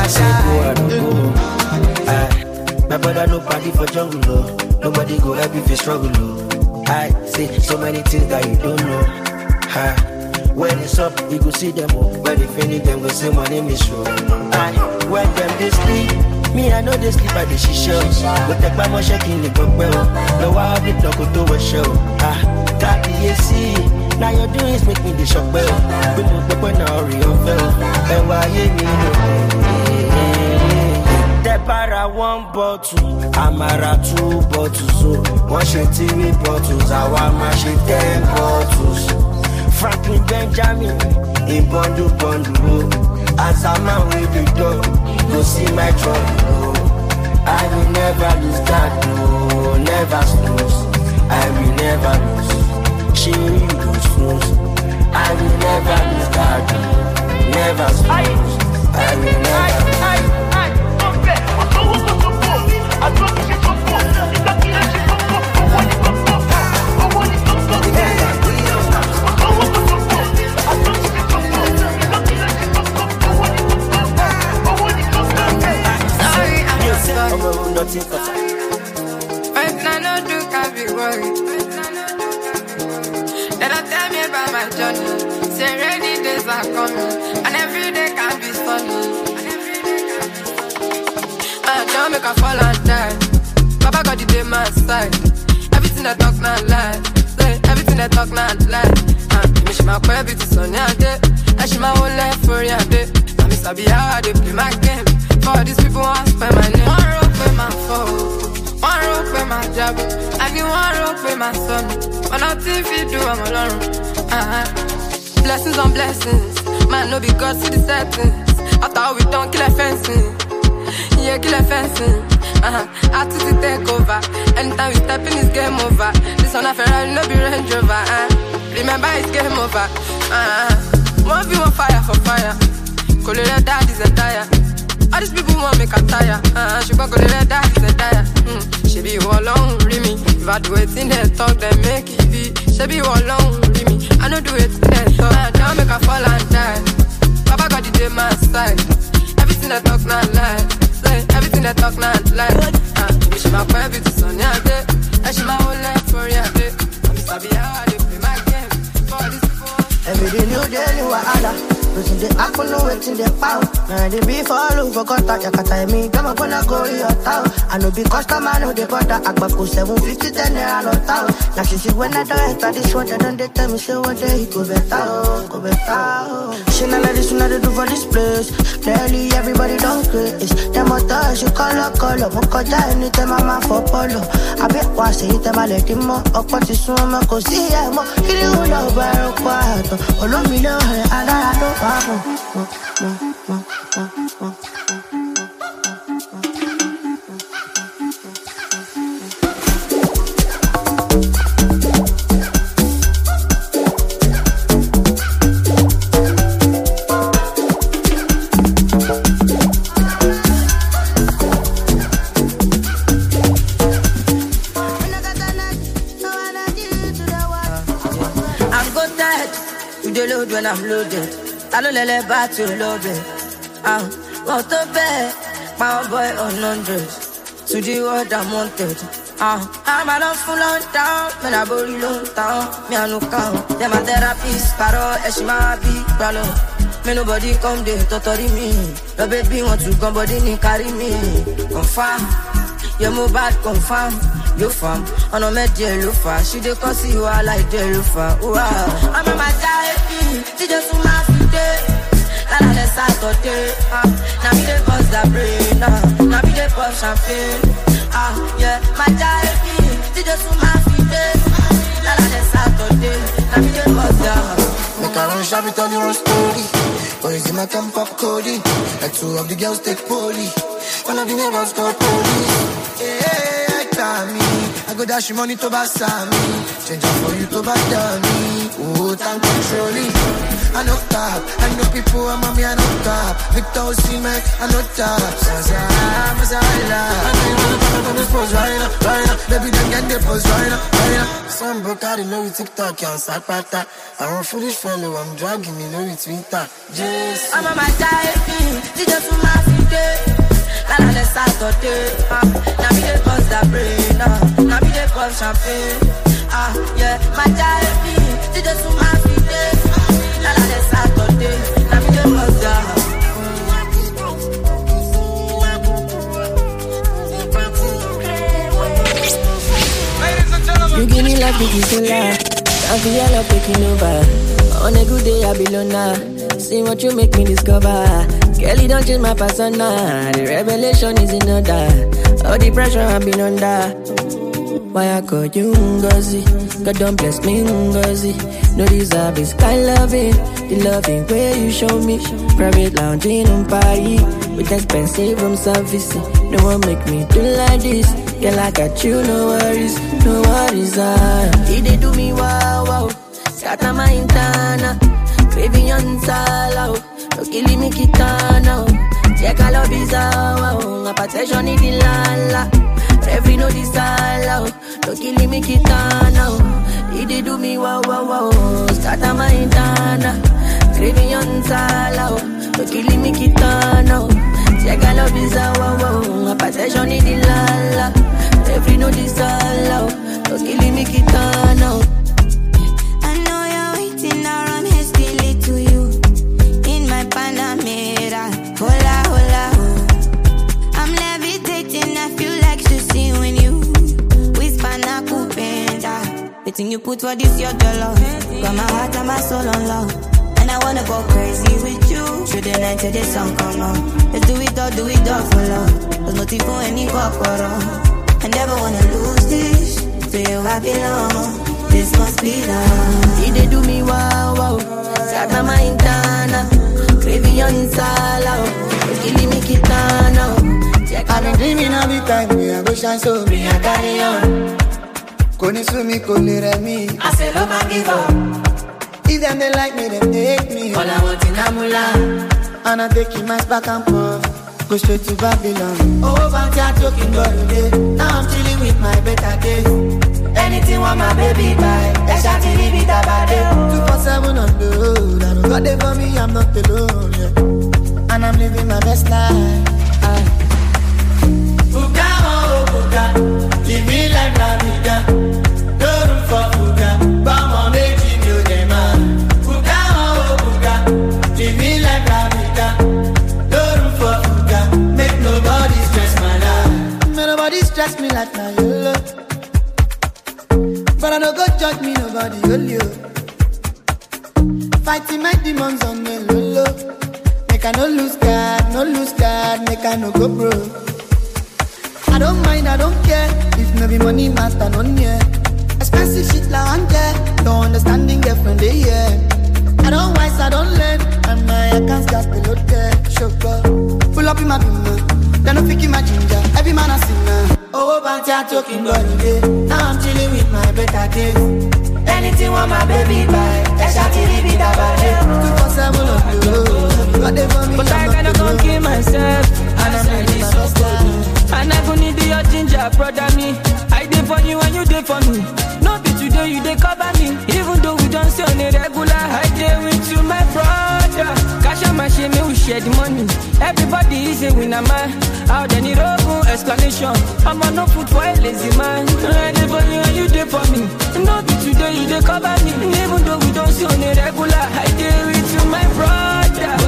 Speaker 13: die.
Speaker 20: My brother, nobody for jungle, no. Nobody go help if you struggle, no. I see so many things that you don't know. When it's up, you go see them all. When they finish them, go say my name is Show. When them they sleep, me I know they sleep at the shisha. But take my motion in the propel. No, I have it not go to a show. Got the AC. Now your doings make me the shock bell. But no people now real fell. And why you need para 1 bottle, Amara 2 bottles. So 1 3 bottles, Awama 10 bottles. Franklin Benjamin in bundle. As a man with the dog, go see my trouble. I will never lose that, no, never snooze. I will never lose. She you go snooze. I will never lose that, never snooze. I will never lose.
Speaker 21: Right now, no do can be worried. They don't tell me about my journey. Say rainy days are coming, and every day can be sunny. Don't make a fall and die. Papa got the day my side. Everything I talk not lie. Say everything I talk not lie. Me she my baby to sunny a day, and she my whole life for a day. I miss I be how I dey play my game. For these people want spend my name. One rope with my phone, one rope with my job, I give one rope with my son. But nothing if you do, I'm alone. Blessings on blessings, man no be God see the settings. After all we done, kill a fencing. Yeah, kill a fencing. Artist take over. Anytime we step in, it's game over. This one a Ferrari, no be Range Rover. Remember, it's game over. One view on fire for fire. Color dad is a tire. All these people want make a tire. She gon' go to dad is a tire. She be all alone, read me. If I do it in their talk, then make it be. She be all alone, read me. I know do it in their talk. Don't make her fall and die. Papa got the day my side. Everything I talk not lie. Everything I talk not lie. She my baby to Sunny a day, and she my whole life for a day. I'm sabi how I dey play my game. For these people.
Speaker 13: Every day new wahala. Losing the apple, no waiting the power. Now they be follow for contact. Yakata me, them up gonna go to your town. I know be customer, no they bother. Akbaku 750, 10 naira no town. Now she see when I don't enter this one, they don't they tell me say one day he go better, go better. She not like this, you know they do for this place. Clearly everybody don't grace. Them a touch, you color. Mokoja anytime I'm out for polo. I bet what say it, I let him more. Up what is soon, I go see him more. He don't know where I'm quiet. All of me know, I don't. When I'm loaded, I don't let it back to love it. Want to bet, my boy on 100. To the world I'm wanted. I'm a love full on down, man I body long down. Me I no count. Them a therapist, paro, she my big brother.
Speaker 4: Me nobody come there, totally me. The baby want to come, body ni carry me. Confirm, you move bad, confirm. You fam, on a med lufa. She dey cause you I like the lufa. Wow, I'm a my she just on my feet. La la Saturday, now me dey bust the brain, now me dey pop champagne. Yeah, my she just on my feet. La la Saturday, now me dey bust the.
Speaker 3: Make I run shabby, tell you a story. Boys in my camp pop Cody. Like two of the girls take poly. One of the neighbors got police. Yeah, I got me. I go dash you money to buy me. Change up for you to buy me. Oh, time controlling. I know top. I know people, I'm on me, I know top. Victor Osimhen, I know top. Zaza, Mazala. I know you wanna come up on this pose right now, right now. Baby, then get the pose right now, right now. Some broke out in Louis TikTok, can't start pata. I'm a foolish fellow, I'm dragging me Louis Twitter. Just
Speaker 4: I'm on my she just on my feet. La la Saturday, now me dey bust the brain, now me dey pop champagne. Yeah, my she just on my feet. La la Saturday, now me dey bust the.
Speaker 6: You give me love, you so loud. I feel your love taking over. On a good day, I be loner. See what you make me discover. Girl, you don't change my persona. The revelation is in order. All the pressure I've been under. Why I call you Ngozi? God don't bless me Ngozi. No deserve is kind loving. The loving way you show me. Private lounging on Paris. With expensive room service. No one make me do like this. Girl, I got you, no worries. No worries, they do me wow, wow. Scatter my intana. Craving on sala. No killing me kitana. Check all of these wow. Apatration in the lala. Every no desire. No killing me kitana. They do me wow, wow, wow. Scatter my intana. Craving on sala. No killing me kitana. Check all of these wow. Apatration in the lala. Every no desire. No killing me kitana.
Speaker 15: I know you're waiting now, I'm hastily to you. In my Panamera, hola, hola, oh. I'm levitating, I feel like to see when you whisper na kupenda. The thing you put for this, your dollar. Got my heart and my soul on love. And I wanna go crazy with you. Through the night till the sun come on. Let's do it all for love. There's nothing for any corporal. I never wanna lose this. To you I belong. This must be love.
Speaker 6: They do me wow, wow. Scatter my intana. Craving on sala. Killing me kitana.
Speaker 3: I've been dreaming all the time. Me I go shine so me I carry on. Koni sumi koni remi.
Speaker 4: I say love and give up.
Speaker 3: If them they like me, them they hate me.
Speaker 4: All I want in Amula.
Speaker 3: And I take it mass back and forth. Go straight to Babylon.
Speaker 4: Oh, but you're talking about now I'm chilling with my better days. Anything want my baby buy. That's how to leave it about it.
Speaker 3: 247 on the road. I don't got it for me, I'm not alone, yeah. And I'm living my best life.
Speaker 4: Fuga, oh, Fuga. Live me like la vida. No room for Fuga. Bama making you the man. Fuga, oh, Fuga. Live me like la vida. No room for Fuga. Make nobody stress my life.
Speaker 3: Nobody stress me like my yellow. But I don't go judge me, nobody hold you. Fighting my demons on me, lolo. Make I no lose God, make I no go broke. I don't mind, I don't care. If no be money matter, none yeah. Expensive shit like 100. No understanding girlfriend, they yeah. I don't wise, I don't learn. And my accounts got below there. Sugar, pull up in my bimmer. Then I pick in my ginger. Every man a singer.
Speaker 4: Oh, but you're talking about now I'm chilling with my better days. Anything want my baby buy. That's how to leave it about it.
Speaker 3: 247 on the road. Got them for me,
Speaker 6: but I gotta come kill myself. And I'm ready so good. And I go need your ginger, brother me. I did for you and you did for me. No be today you dey cover me. Even though we don't stay on a regular, I dey with you, my brother. Cash out my shame, we share the money. Everybody is a winner, man. Out there need open explanation. I'm on no foot for a lazy man. I dey for you and you dey for me. No be today you dey cover me. Even though we don't stay on a regular, I dey with you, my brother.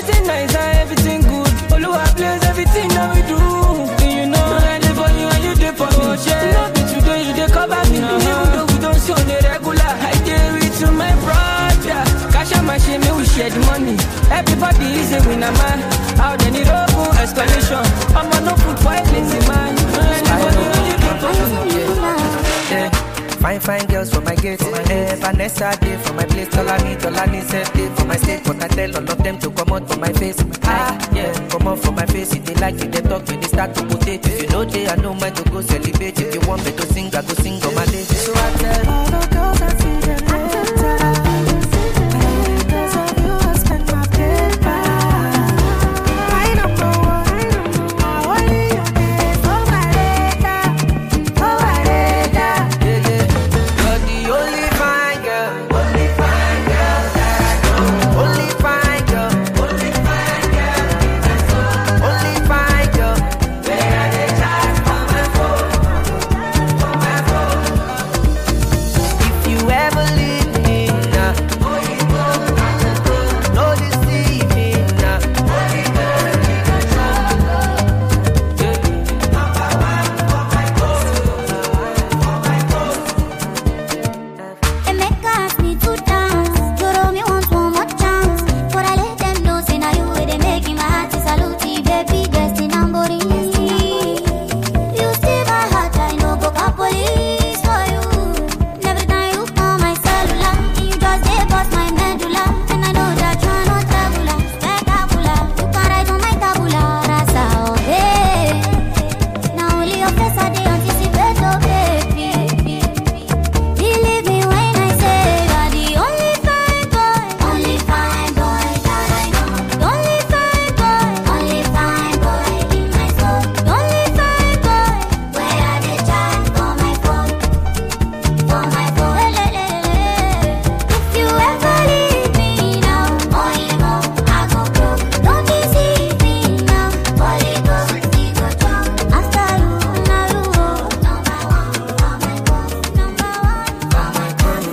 Speaker 2: everything nice and everything good. Oluwa bless everything that we do. You know I live for you and you live for me. Love me today, you dey cover me. Even though we don't see on the regular, I dey with to my brother. Cash out my shame, we share the money. Everybody is a winner, man. Out there need open explanation. I'm on no food for a lazy man.
Speaker 6: Fine girls for my gate. Vanessa day for my place. Tolani said day for my state. But I tell all of them to come out for my face. Come out for my face. If they like it, they talk when they start to put it. If you know they, I know mine to go celebrate. If you want me to sing, I go sing on my day. So I tell all the girls I see them later. Because of you, I spend my paper. I don't know what only you did for my radar. For my radar. You're the only fine girl. Only fine girl that I know. Only fine girl. Only fine girl. Only fine girl. Where are they chat for my phone? For my phone. If you ever leave me now, no deceive me now.
Speaker 18: Emeka asked me to dance. Joro me want one more chance. But I let them know, say now you way they making my heart to salute you, baby, destined Ambori. You steal my heart, I know go call police for you. Every time you call my cellular, you just dey bust my medulla. And I know that you're not tabula, spectacular. You can write on my tabula rasa, oh hey. Now only your face I dey anticipate, oh baby. Believe me when I say you're the only fine boy that I know. The only fine boy in my soul. The only fine boy where I dey chat for my phone. For my phone. If you ever leave me now, only more I go broke. Don't deceive me now, only go see go drop. After you, now you number one for my phone. Number one for my phone.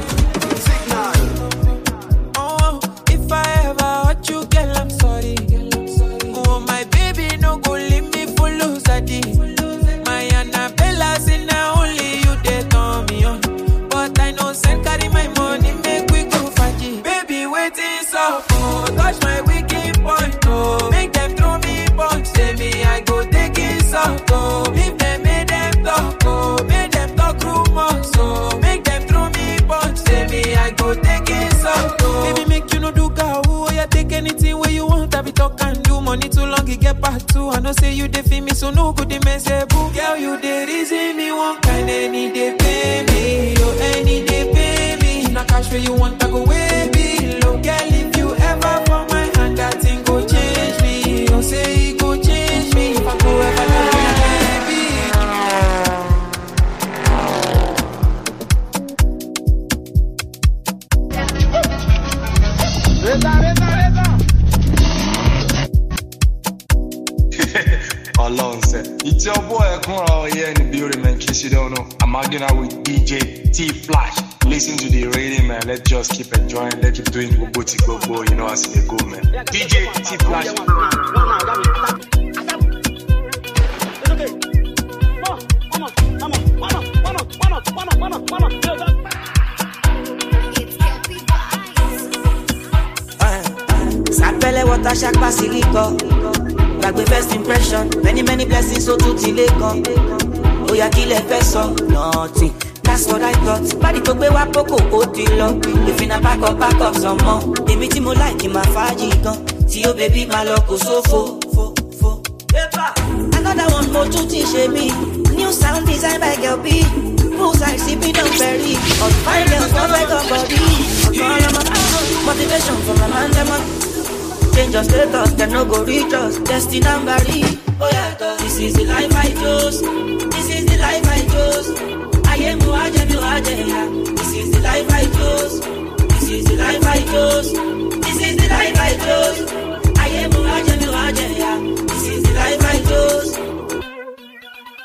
Speaker 9: Oh, if I ever hurt you, girl, I'm sorry. Oh, my baby, no go leave me for lose a day. My Annabella say now only you they turn me on. But I know send carry my money, make we go faji. Baby, waiting so oh, touch my wicked point, oh. Make them throw me punch, say me I go take it so oh. If them make them talk, oh, make them talk rumors, oh. Make them throw me punch, say me I go take it so oh. Baby, make you no do gaoo, oh, yeah, take anything where you want, I be talk and do. Money too long, it get part two. I know say you dey feel me, so no good, they mess a boo. Girl, you dey reason me one kind, any day pay me, oh, any day pay me. Now cash where you want, I go way below. Girl, if you ever for my hand, that thing go change me. Don't say it go change me. If I go ever love you, baby.
Speaker 1: Alone said, it's your boy Kunra here in the building, man. In case you don't know, I'm hanging out with DJ T Flash. Listen to the radio, man. Let's just keep enjoying. Let's keep doing Uboti Gogo, you know, as they go, man. DJ T Flash.
Speaker 5: Sapele water shack basilico. Like the first impression, many blessings so to Tilekon. Oh yeah, kill a person, nothing. That's what I thought. Body to be wapoko otilo. If in a pack up some more. The meeting mo like in my faji gun. See you baby, my loco so fo. Another one more to teach me. New sound designed by Girl B. Poolside sipping on berry. On fire girls, not like a body. Motivation from a man, them change your status, then no go reach us. Destined Ambari. Oh yeah, this is the life I chose. This is the life I chose. I am Muajem. This is the life I chose. This is the life I chose. This is the life I chose. I am Muajem. This is the life I chose.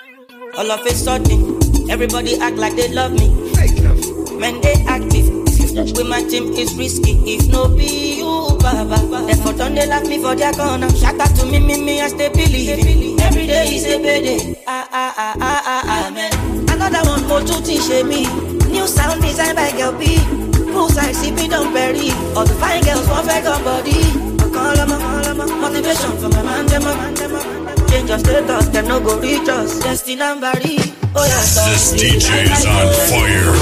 Speaker 5: All of a sudden, everybody act like they love me. Men they active. If you
Speaker 14: With my team is risky, if no be you, Baba. Therefore don't they laugh me for their corner. Shout out to me, I stay believe. Every day is a payday. Another one more to teach me. New sound designed by Girl B. Poolside CP don't bury. All the fine girls want fake on body. Call 'em up, motivation for my man, them up. Change your status, them no go reach us. Destin and Barry. Oh yeah,
Speaker 8: this DJ is on fire.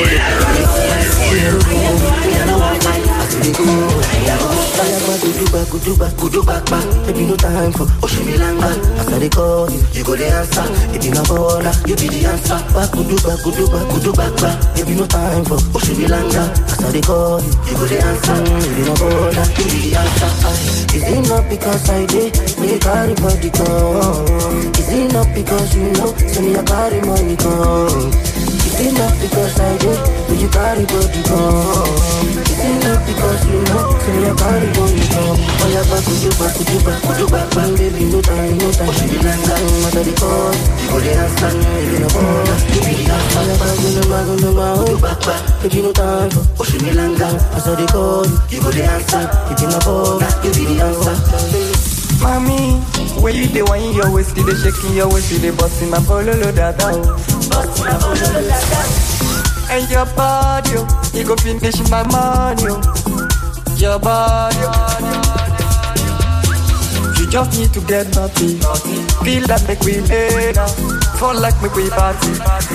Speaker 5: Maybe no time for Oshimilanga. After they call you, you go the answer. If you not border, you be the answer. Back. Maybe no time for Oshimilanga. After they call you, you go the answer. If you not border, you be the answer. Is it not because I did? Me carry body come. Is it not because you know? So me I carry money come. Is it not because I did? Me you carry body come. Is it not because you know? So me I carry money come. Oh yeah, back, baby, no time. She be like that, after the call, you go the answer. If you not border, you be the answer. Oh yeah, back, baby, no time. She be like that, after the call, you go the answer. If you not border, you be the answer.
Speaker 6: Mommy, where you dey wine your waist, you dey shaking your waist, you dey busting my bololo dada. And your body, you go finish my money. Your body, you just need to get naughty. Feel that make we lay now, fall like make we party.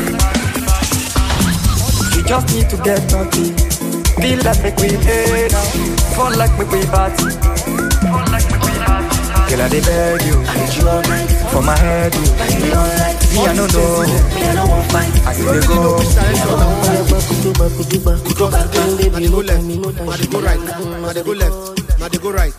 Speaker 6: You just need to get naughty. Feel that make we lay now, fall like make we party. Girl, I dey beg you, I need you all night. For my head, you, I need you all night. Me, I don't know, me, I don't want fight. I see they go.
Speaker 3: They go left, they go right, they go left, they go right.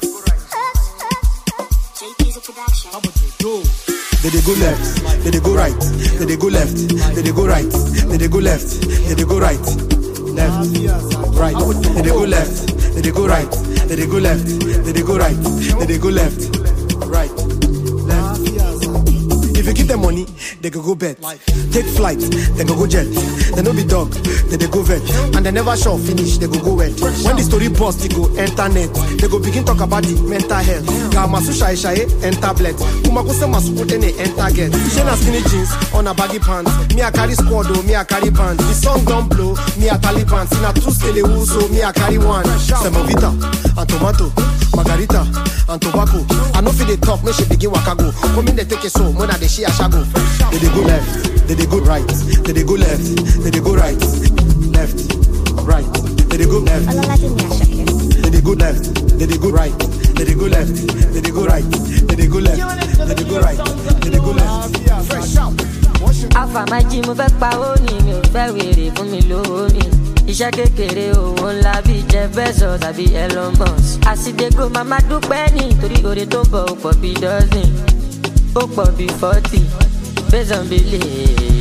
Speaker 3: They go left, they go right, they go left, they go right, they go left, they go right, right, they go left, they go right, they go left, they go right, they go left. Right, left. If you give them money, they can go bet. Take flight, they can go jet. They no be dog, they go vet. And they never sure finish, they go wet. When the story bust, they go internet. They go begin talk about the mental health. Masu shai enter bled. Kumakuse masu utene enter get. Shena skinny jeans on a baggy pants. Me a carry squad, me a carry band. The song don't blow, me a Taliban. In a two scale so me a carry one. Semovita and tomato, margarita and tobacco. I know if they talk, me she begin wakago. Come in they take it so, more than they share shago. They go left, they go right, they go left, they go right, left, right, they go left, they go left, they go right, they go left, they go right, they go left, they go right, they go left. Fresh out.
Speaker 22: Àfàmájì mo fẹ́ pa ó ní mi ò fẹ́ wèrè fún mi lówó mi. Iṣẹ́ kékeré owó ńlá bí Jeff Bezos tàbí Elon Musk. Àsìdégò màmá dúpẹ́ nítorí oore tó bọ̀ ó pọ̀ bí dozen. Ó pọ̀ bí 40 based on belief.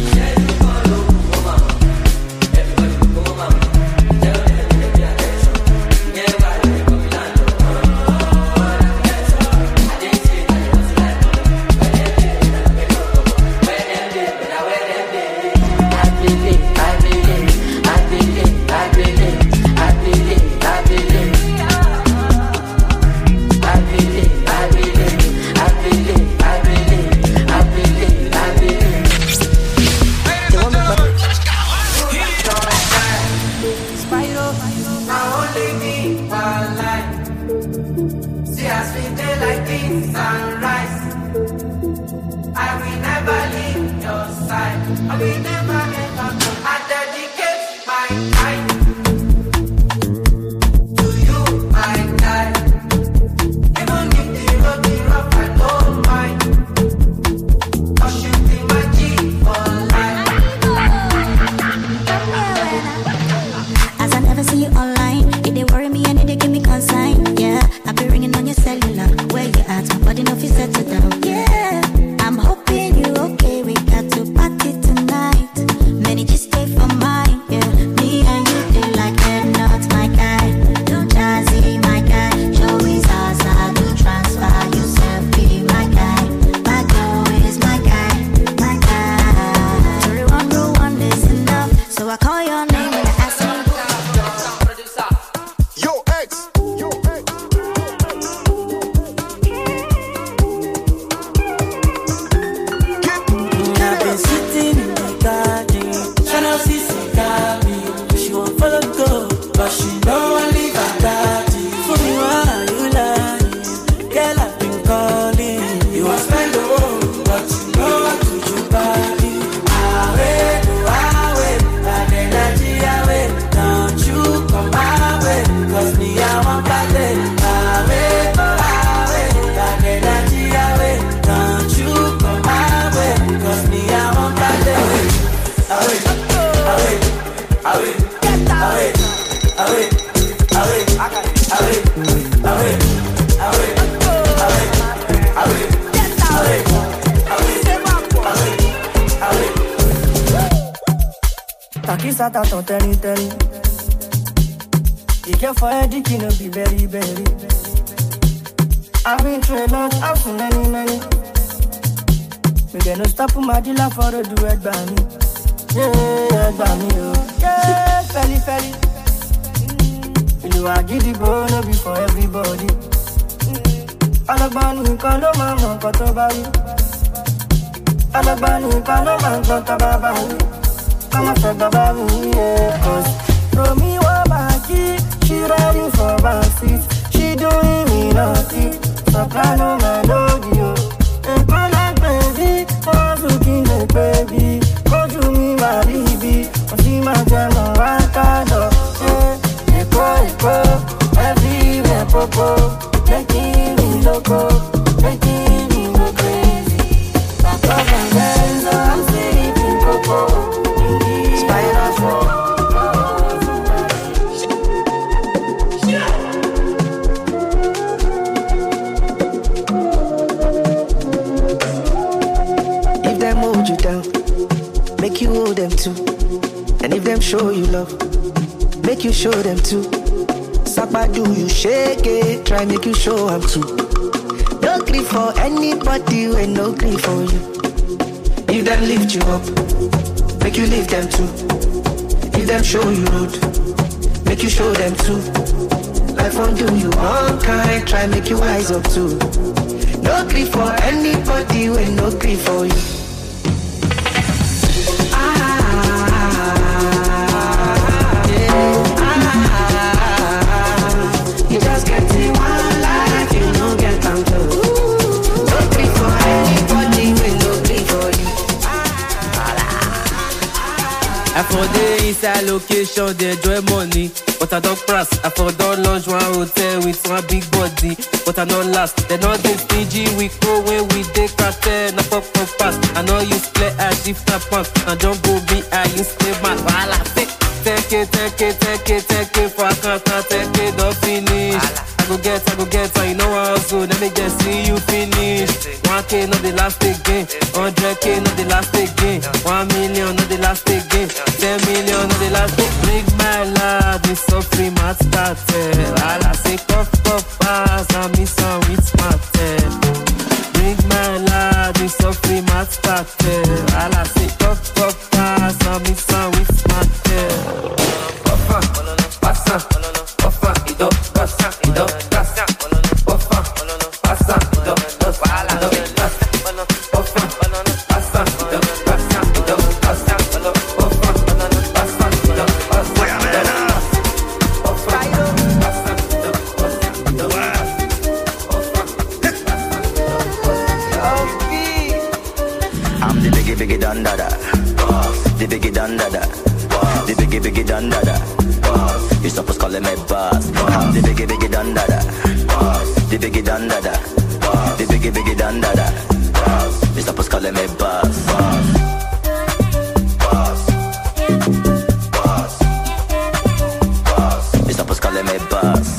Speaker 18: Settle down, yeah. I'm hoping you okay. We got to party tonight.
Speaker 6: sata ton teri. You care for headache, you know, be very, very. I've been through a lot, I've seen many. We get no stop for my dealer for the duet by me. Yeah, by me, oh. Yeah, felly. You are giddy, bro, no be for everybody. Alabani, kalo mama, koto bari. Alabani, kalo mama, koto bari. Come on, say bari, yeah. Cause throw me one back, she ready for my seat. She doing me naughty, soprano melody, and call like baby, was looking like baby. Go to me, my baby, see my jam, right out, everywhere, popo, making me loco, making me go crazy. Back up and dance, I'm sleeping, popo, spider flow.
Speaker 5: If them hold you down, make you hold them too. And if them show you love, make you show them too. Sabadu, you shake it, try make you show them too. No grief for anybody when no grief for you. If them lift you up, make you lift them too. If them show you road, make you show them too. Life won't do you one kind, try make you wise up too. No grief for anybody when no grief for you. You just get in one life, you don't get time to. No grief for anybody, we no grief for you.
Speaker 7: I for the inside location, they enjoy money. But I don't press, I for don't launch one hotel with one big body. But I don't last, they don't get stingy. We go when we take cartel, na pop pass. I know you play as if na punk. I don't go be, I you stay back. Voila, take it, for I can't take it, don't finish. I go get, you know how so let me just see you finish. 1K not the last again, 100K not the last again, 1 million not the last again, 10 million not the last again. Bring my love, it's so free, my starter. All I say, cough, pass, I miss some with my tail. Bring my love, it's so free, my starter. All I say, cough, pass, I miss some with my tail. Passa, ido, passa, ido, passa, passa, ido,
Speaker 5: I'm the biggie dundada, the biggie dundada, the biggie dundada. You supposed call me boss. I'm the biggie dundada, the biggie dundada, the biggie dundada. You supposed call me boss. You supposed call me boss.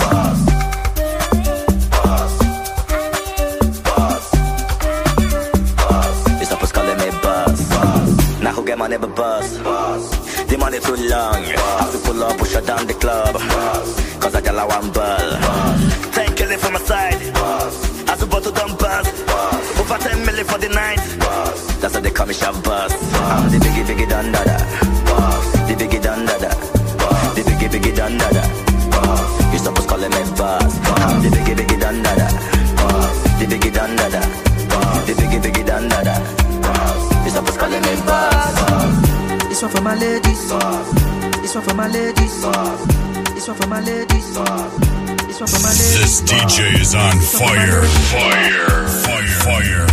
Speaker 5: You supposed call me boss. Now who get my neighbor boss? The money too long. Have to pull up, push her down the club. Cause I got a one ball. 10 killing from my side. As a bottle done bust. Over 10 million for the night. That's how they call me shop boss. I'm the biggie dundada. The biggie dundada. The biggie dundada. You supposed call me boss. I'm the biggie dundada. The biggie dundada. The biggie dundada. You supposed call me boss.
Speaker 6: This one for my ladies. This one for my ladies. This one for my ladies. This one for my ladies.
Speaker 8: This DJ is on fire. Fire.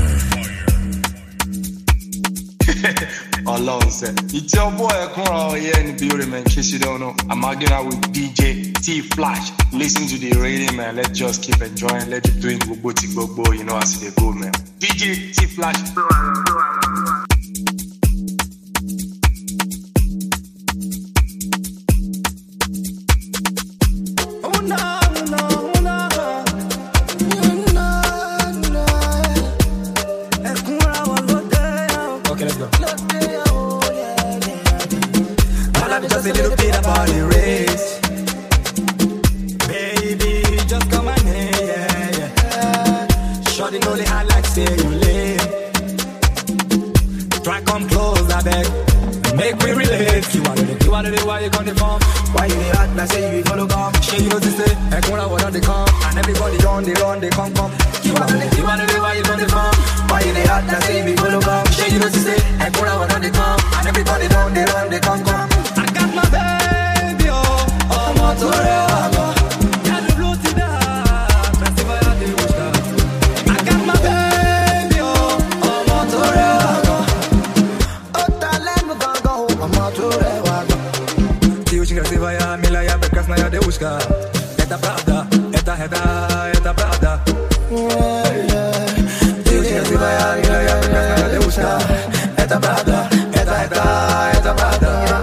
Speaker 1: Alone said, it's your boy Kura here in the building, man. In case you don't know, I'm hanging out with DJ T Flash. Listen to the radio, man. Let's just keep enjoying. Let's keep doing go, you know, as they go, man. DJ T Flash.
Speaker 6: Everybody know they act like say you late. Try come close, I beg. Make me relate. You wanna do why you gonna come? Why you dey act like say you follow come? Shey you know to say, I go out when they come, and everybody on they run, they come. You wanna do why you gonna come? Why you dey act like say you follow come? Shey you know to say, I go out when they come, and everybody on they run, they come. I got my baby, oh, my Torah. Красная девушка, это правда, это правда. Ты очень красивая, милая, прекрасная девушка, это правда, это правда.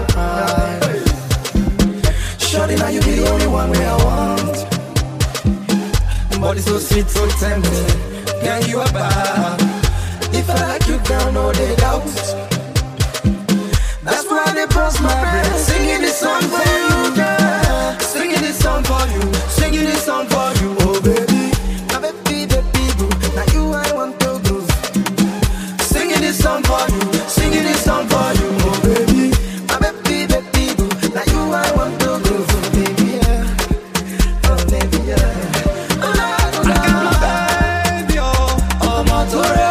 Speaker 6: Shorty, now you be the only one where I want. Body so sweet, so tempting, girl you are bad. If I like you, girl, no they doubt. That's why they bust my breath, singing this song for you, girl. Singing this song for you, singing this song for you, oh baby. My baby, baby, boo, now you I want to groove. Singing this song for you, singing this song for you, oh baby. My baby, baby, boo, now you I want to groove, oh baby, yeah, oh baby, yeah. I got my baby, oh my Torah.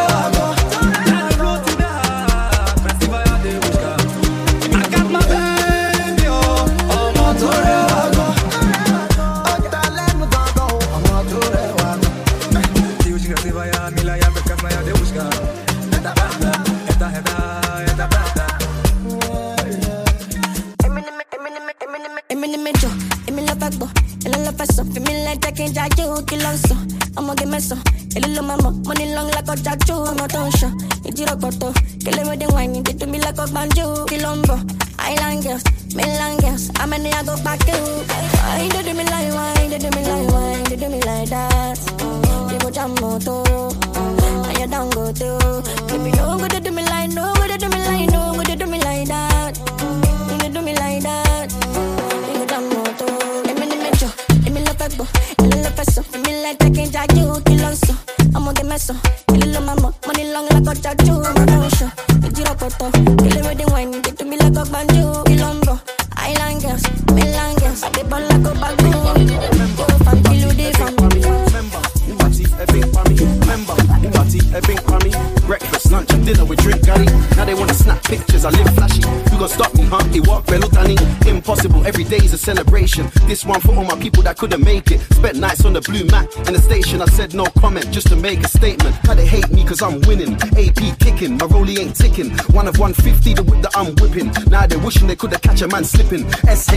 Speaker 6: I'ma get mess up. A little mama, money long like a tattoo. I'm a tosha. It's your koto. Kill it with the wine. Get to me like a banjo. Kilombo. Island girls, mainland girls. I'm in I go back to. Why they do me like wine? They do me like wine. They do me like that. They go jam moto. And you don't go to. Baby, no go to do me like no. Go to do me like no. Go to do me like that. You do me like that. You go jam moto. Let me metro. Let me love pepper. Let me love peso. Like taking Jaju, Kilonso. I'ma get mess up. Little mama, money long like a tattoo. I'm a dosha. It's your koto. Kill it with the wine. Get to me like a banjo. Kilombo. Island girls, mainland girls. They burn like a bagu. Go fan, kill you the fan.
Speaker 10: Remember, Mubati, a big party. Remember, Mubati, a big party. Breakfast, lunch, and dinner with drink gully. Now they wanna snap pictures, I live flashy. You gon' stop me, huh? It walk Belutani. Impossible, every day is a celebration. This one for all my people that couldn't make it. Spent nights on the blue mat in the station. I said no comment just to make a statement. How they hate me cause I'm winning. AP kicking, my rollie ain't ticking. One of 150, the whip that I'm whipping. Now they wishing they could've catch a man slipping.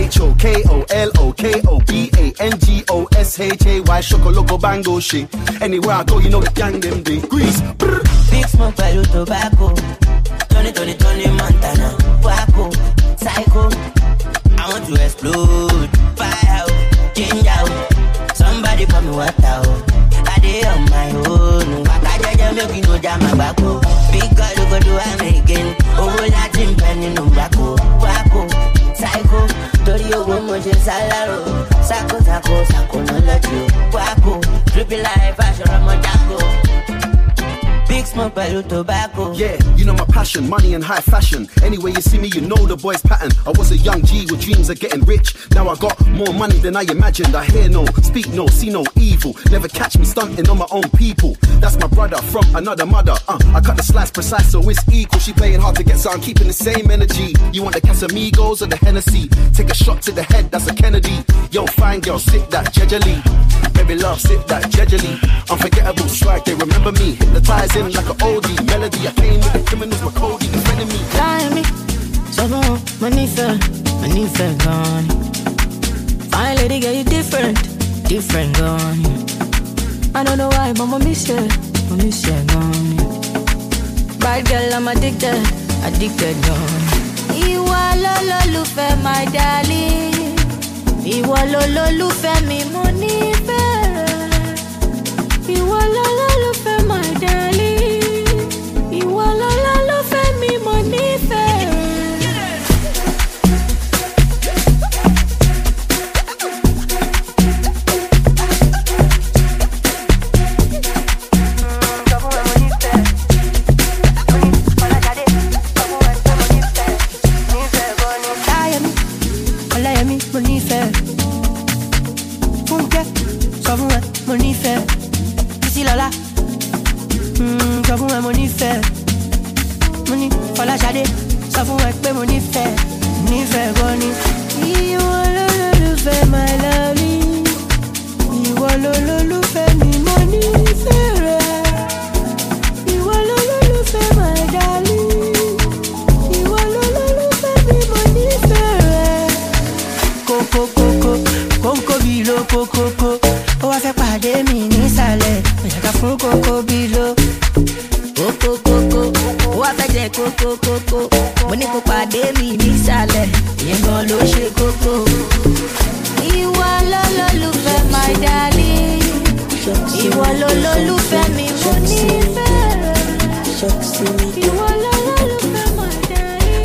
Speaker 10: SHOKOLOKOBANGOSHY Shokoloco bango shit. Anywhere I go, you know the gang them they grease.
Speaker 12: Big smoke, pẹ̀lú tobacco. Tony Montana, Waco, Psycho. I want to explode, fire out, change out. Somebody pour me water out. I dey on my own. Waka jaja make you no jam my back. Big girl you go do am again. Owó láti ń bẹ nínú Waco, Psycho. Torí owó mo ṣe sálárò. Sako no lọ́jọ́. Waco, triple life aṣọ ọmọ Jaco. Big smoke, pẹ̀lú tobacco.
Speaker 10: Yeah, you know my passion, money and high fashion. Anyway you see me, you know the boy's pattern. I was a young G with dreams of getting rich. Now I got more money than I imagined. I hear no, speak no, see no evil. Never catch me stunting on my own people. That's my brother from another mother. I cut the slice precise so it's equal. She playing hard to get, so I'm keeping the same energy. You want the Casamigos or the Hennessy? Take a shot to the head, that's a Kennedy. Yo, fine girl, sit that jejely. Baby love, sit that jejely. Unforgettable swag, they remember me. Hypnotizing like an oldie melody. I came with the criminals, my Cody, defending me.
Speaker 23: Lie me, so bon, money fell gone. Fine lady, girl, you different gone. I don't know why, but I miss you gone. Bad girl, I'm addicted gone. Ìwọ lolólùfẹ́ my darling. Ìwọ lolólùfẹ́ mi mo nífẹ̀ẹ́. Ìwọ lolólùfẹ́ my darling. Ìwọ lolólùfẹ́ mi mo nífẹ̀ẹ́. Sọ fún ẹ mo nífẹ̀ẹ́. Mo ní Fọláṣadé. Sọ fún ẹ pé mo nífẹ̀ẹ́. Nífẹ̀ẹ́ gan ni. Ìwọ lólùfẹ́ my lovely. Ìwọ lólùfẹ́ mi mo nífẹ̀ẹ́ rẹ. Ìwọ lólùfẹ́ my darling. Ìwọ lólùfẹ́ mi mo nífẹ̀ẹ́ rẹ. Kókó kónkó bí lo kókókó. Ó wá fẹ́ pàdé mi nísàlẹ̀. Òyàká fún kókó bí lo. Kókó ó wá fẹ́ jẹ kókó. Mo ní kó pàdé mi nísàlẹ̀. Ìyẹn gan ló ṣe kókó. Ìwọ lólùfẹ́ my darling. Ìwọ lólùfẹ́ mi mo nífẹ̀ẹ́ rẹ. Ìwọ lólùfẹ́ my darling.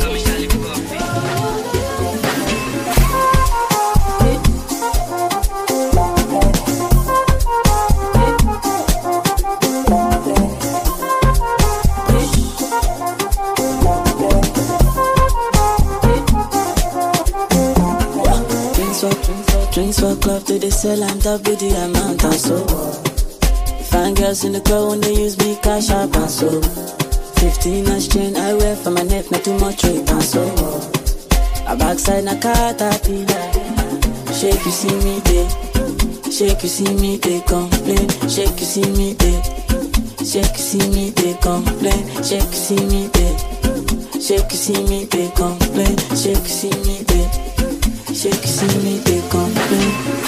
Speaker 11: Drinks for club to the sell and double the amount and so. Fine girls in the crowd when they use me cash up and so. 15 inch chain I wear for my neck, not too much weight and so. A backside na caterpillar. Shake you see me there. Shake you see me they complain. Shake you see me there. Shake you see me they complain. Shake you see me there. Shake you see me they complain. Shake you see me there. Shake you see me they complain.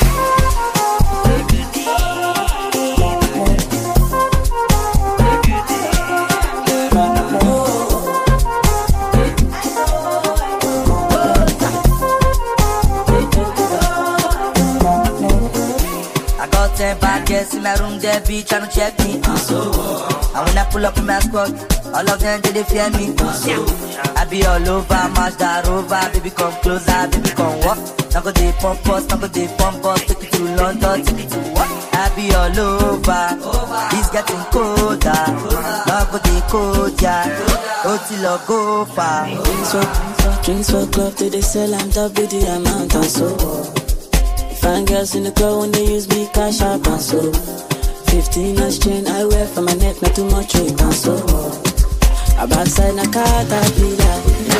Speaker 16: I got 10 bad girls in my room, they be tryna check me. And when I pull up in my squad, all of them they fear me. I be all over, match that rover. Baby come closer, baby come walk. Now go they pump us, take it to London, take it to what? I be all over, it's getting colder. Now go they cold, yeah. Till go far.
Speaker 11: Drinks for club to the sell and double the amount and so. Fine girls in the crowd when they use me cash up and so. 15 inch chain I wear for my neck, not too much weight and so. A backside na caterpillar.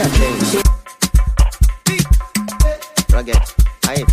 Speaker 17: Rugged, hype.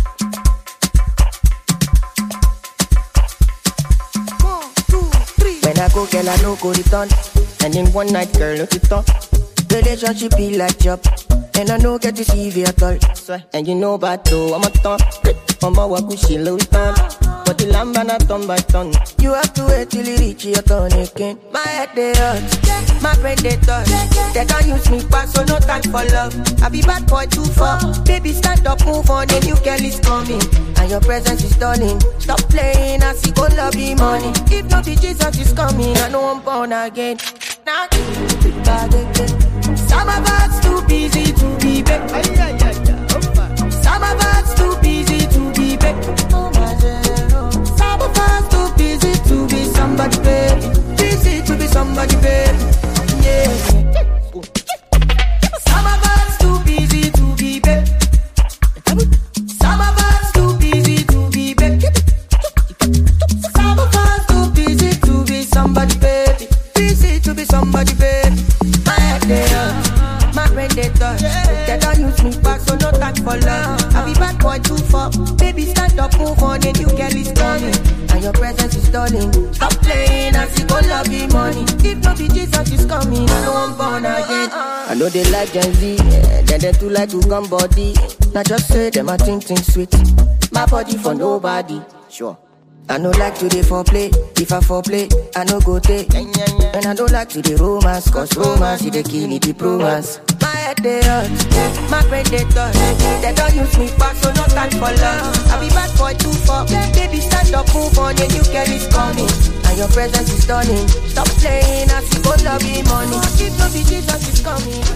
Speaker 24: 1, 2, 3. When I go, girl, I no go return. And in one night, girl, look it up. Relationship be like job. And I no get to see you at all. And you know about though, I'm a ton. I'm a wakushi low ton. But the lamb and a ton by ton. You have to wait till you reach your turn again. My head they hurt, my brain they touch. They can't use me back, so no time for love. I be bad boy too far. Baby stand up, move on, the new girl is coming. And your presence is stalling. Stop playing, I see go love be money. If not be Jesus is coming, I know I'm born again. Now, some of us too busy to be back. Some of us too busy to be back. Some of us too busy to be somebody, baby. Busy to be somebody, baby. Yeah. Some of us too busy to be back. Some of us too busy to be back. Some of us too busy to be somebody, baby. Busy to be somebody, baby. My head they up, my brain they touch. They don't use me back, so no time for love. I be bad boy too far. Baby stand up, move on, the new girl is coming. And your presence is stalling. Stop playing, I see go love you money. If not be Jesus is coming, I know I'm born again. I know they like Gen Z, then they too like to come body. Now just say them I think sweet. My body for nobody, sure. I no like to dey foreplay. If I foreplay, I no go take. And I don't like to dey romance, cause romance is the kill the romance. My head they hurt, my brain they touch. They don't use me back, so no time for love. I be bad boy too far. Baby stand up, move on, the new girl is coming. And your presence is stunning. Stop playing, I see go love you money. If no be Jesus is coming.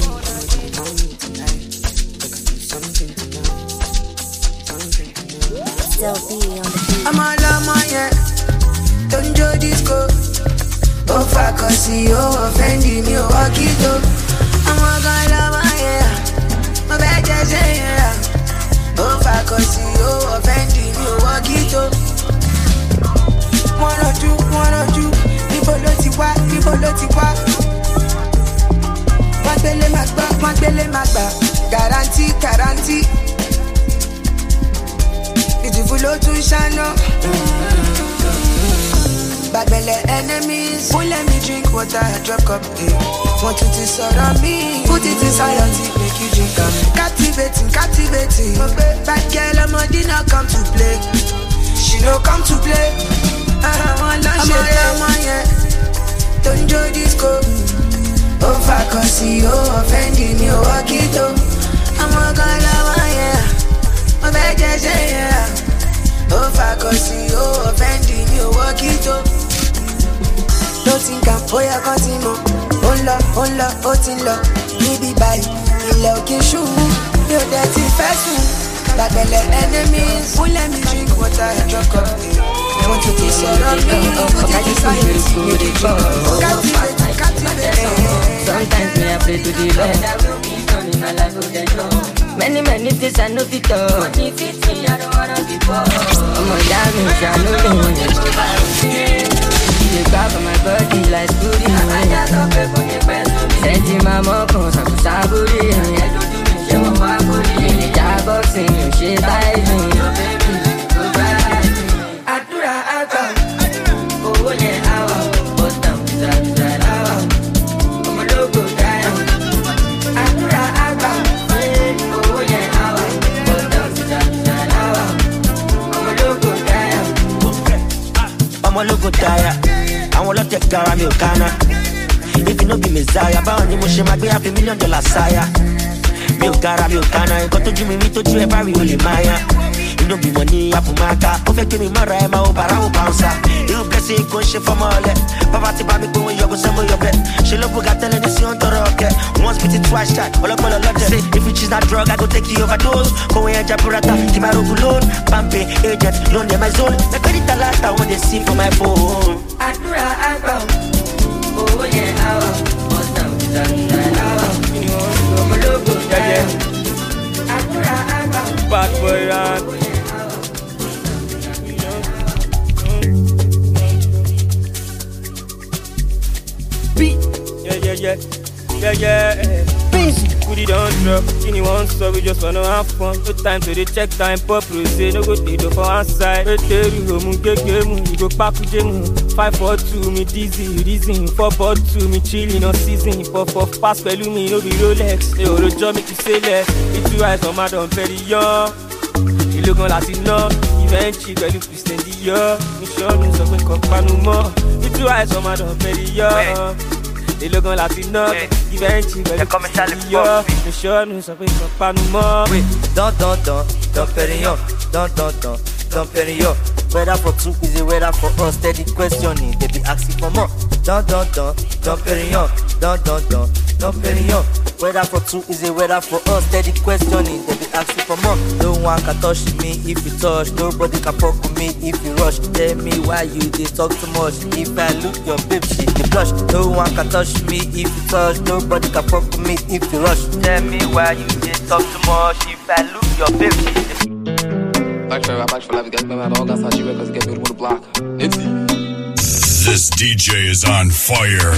Speaker 25: I'm all on my head. Don't do disco. Oh, fuck, see you offending you. Walk it up. I'm all on my head. My bad, just say, yeah. Oh, fuck, see you offending you. Walk it up. One or two. People don't see why. magba, guarantee. Beautiful to shine. Bad belly enemies, won't let me drink water, drop cup. Want you to surround me, put it in silence, make you drink up. Captivating. Bad girl, I'm on dinner, come to play. She no come to play. I'm on yeah. Don't do disco. Oh, fuck, offending you, walk it up. I'm a girl, yeah. Oh, bad yeah. Oh, fuck, offending you, walk it up. Don't think I'm for your continue. On love, maybe by you can shoot. You're dirty fast. But the enemies won't let me drink water and drop up. I want to kiss your love.
Speaker 22: Sometimes me I pray to the Lord. Many things I know fit all. Money fits me, I don't wanna be poor. I'm a diamond, I know me. You grab on my body like booty. Senti my mom cause I'm saburi. In the job boxing, you shit by me. Adura Agba. Oh yeah, awa. Bust down, side, awa. I'm a logo guy. Adura Agba. Oh yeah, awa. Bust down, side, awa. I'm a logo guy.
Speaker 12: I'm a logo guy. I want to take care of me, Okana. If you know be Messiah, but only Moshe might be $500,000 sire. Me Okana, got to do me to do every holy Maya. You know be money, I put my car. Perfect me, my rhyme, my bouncer. You bless it, go shit for my leg. Papa, Bami, go when you go some of your bed. She love who got telling this on the rocket. Once bit it, twice shot. All up, say, if you choose that drug, I go take you overdose. Go in Jaburata, Kimaro Gulon, Pampe, agent, loan them my zone. The credit a lot, I want to see for my phone.
Speaker 22: Adura Agba. Oh yeah, awa. Bust down, side, awa. I'm a logo guy. Adura Agba.
Speaker 7: Bad boy, run. Yeah. Goody don't drop, Kini wants so we just wanna have fun. No time to the check time, pop rose, no go do for one side. You go back to jemu. 542, me dizzy, reason 442, me chilling on season. Puff pass pelu me, no be Rolex. Hey, the job make you say less. It's two eyes on madam very young. You look on Latino, eventually pelu Christian Dior. Me sure me so quick up no more. It's two eyes on madam very young. They look on Latino, eventually yo, me sure nous sommes pas nous morts.
Speaker 13: Oui, don't Perignon, don't Perignon. Weather for two is a weather for us. Steady questioning, they be asking for more. Don't Perignon, don't Perignon. Weather for two is a weather for us. Steady questioning, they be asking for more. No one can touch me if you touch. Nobody can fuck with me if you rush. Tell me why you dey talk too much. If I look your babe, she dey blush. No one can touch me if you touch. Nobody can fuck with me if you rush. Tell me why you dey talk too much. If I look your babe, she dey
Speaker 15: Back for life, get me my dog, that's how she records get me with the block.
Speaker 8: This DJ is on fire.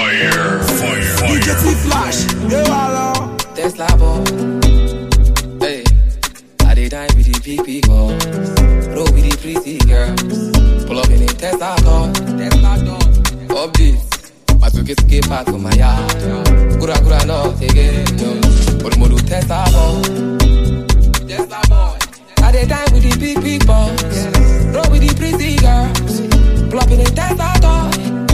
Speaker 2: DJ T-Flash, yo hello.
Speaker 15: Tesla boy. Hey, I did die with the big people. Roll with the pretty girls. Pull up in a Tesla door. Up this, my took escape out of my yard. Gura no, take it, no. But the model Tesla boy. I did die with the big people. Roll with the pretty girls. Pull up in a Tesla door.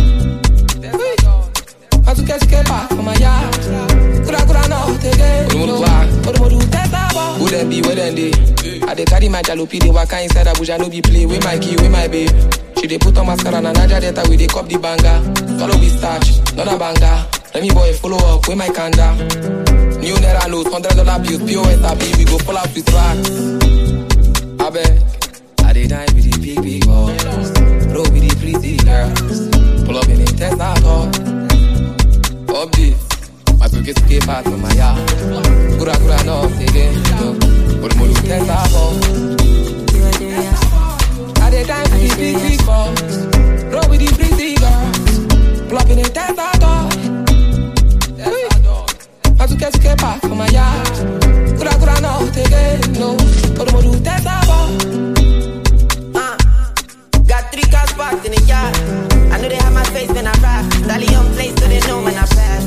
Speaker 15: I took escape out of my yard. Gura no, take it, no. But the model Tesla boy. Who them be, where them they? I dey carry my jalopy, they waka inside a bush, I no be play. With my key, with my babe. She dey put on mascara and Naja data with the cup the banger. Follow with starch, not a banger. Let me boy follow up with my canda. New Naira notes, $100 bills, POS happy, we go fall out with racks. I beg, I dey die with the big boys. Roll with the pretty girls. Pull up in a Tesla door. Up this, my took escape out of my yard. Gura no, take it, no. But the model Tesla boy. I dey die with the big boys. Roll with the pretty girls. Pull up in a Tesla door. I took escape out back for my yard. Kura no again, no. Odo
Speaker 12: got 3 cars parked in the yard. I know they have my face when I rap. Stallion place so they know when I pass.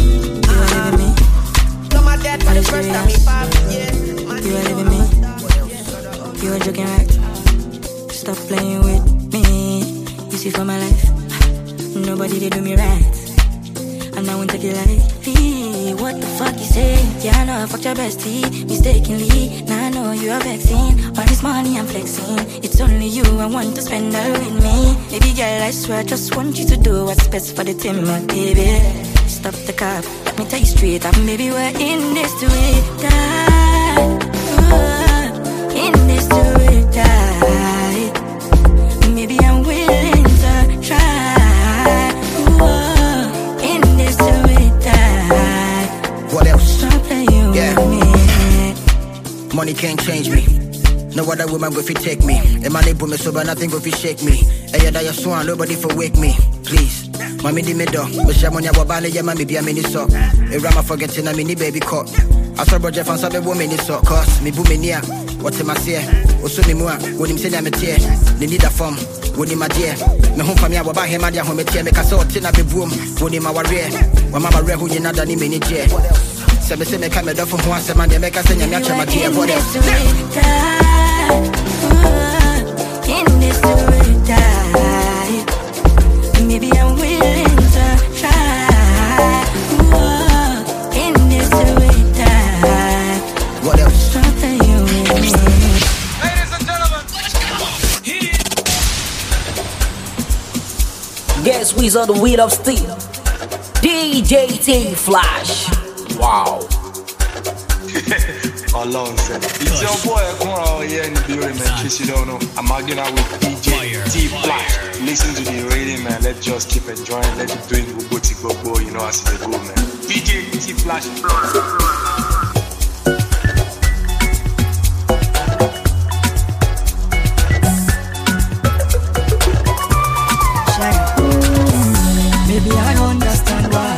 Speaker 12: Got my dad for the first time he popped.
Speaker 11: You are leaving me. You are joking, right? Stop playing with me. You see for my life, nobody they do me right. And I won't take it lightly. What the fuck you say? Yeah, I know I fucked your bestie mistakenly. Now I know you are vexing. All this money I'm flexing. It's only you I want to spend all with me. Baby girl, I swear I just want you to do what's best for the team, my baby. Stop the cap, let me tell you straight up, baby, we're in this to it, die. In this to it, die. Maybe I'm willing to try. In this to it, die.
Speaker 4: What else?
Speaker 11: Stop playing with me.
Speaker 4: Money can't change me. No other woman go fi take me. A man able me so but nothing go fi shake me. Hey, that you swan, nobody for wake me. Please, mommy di me do. But she money ababane ya mami be a mini so. A rama forgetting a mini baby caught. I saw Roger fan sabe woman is so. Cause me boom me near. What am I say? Oso me mua. When him say I'm a tear. They need a form. When him a dear. Me home for me ababa him a dear home tear. Me kasa otina be boom. When him a warrior. When mama re who you nada ni mini dear. Se me say me come down from one se man de make us say nyame acha ma dear. What else?
Speaker 11: In this to die. Maybe I'm willing to try. In this to die.
Speaker 4: What else?
Speaker 11: Stop playing with me.
Speaker 2: Ladies and gentlemen,
Speaker 9: Guess who's on the wheel of steel? DJ T-Flash. Wow.
Speaker 1: Alone, sir. It's your boy Ekura here in the building, man. In case you don't know, I'm hanging out with DJ T-Flash. Listen to the radio, man. Let's just keep enjoying. Let's keep doing Uboti Gogo, you know, as they go, man. DJ T-Flash.
Speaker 23: Maybe I don't understand why.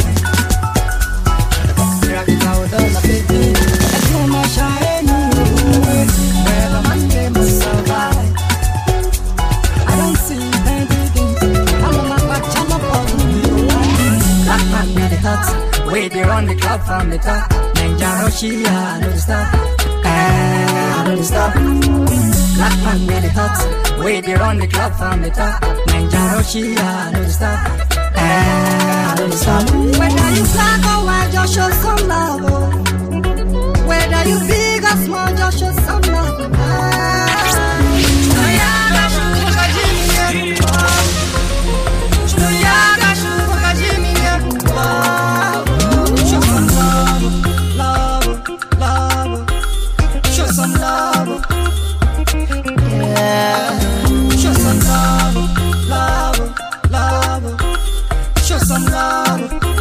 Speaker 23: Drag it out all of it. It's too much I know. Wherever my game is survive. I don't see anything. I'm on my back, I'm up on you. Black man with the hats. Way they run the club from the top. Ninja Roshi, I know the stuff. I know the stuff. Black man with the hats. Way they run the club from the top. Ninja Roshi, I know the stuff. Whether you black or white, just show some love. Whether you big or small, just show some love. Show some love, love, love. Show some love, yeah. Show some love, love, love. Show some love,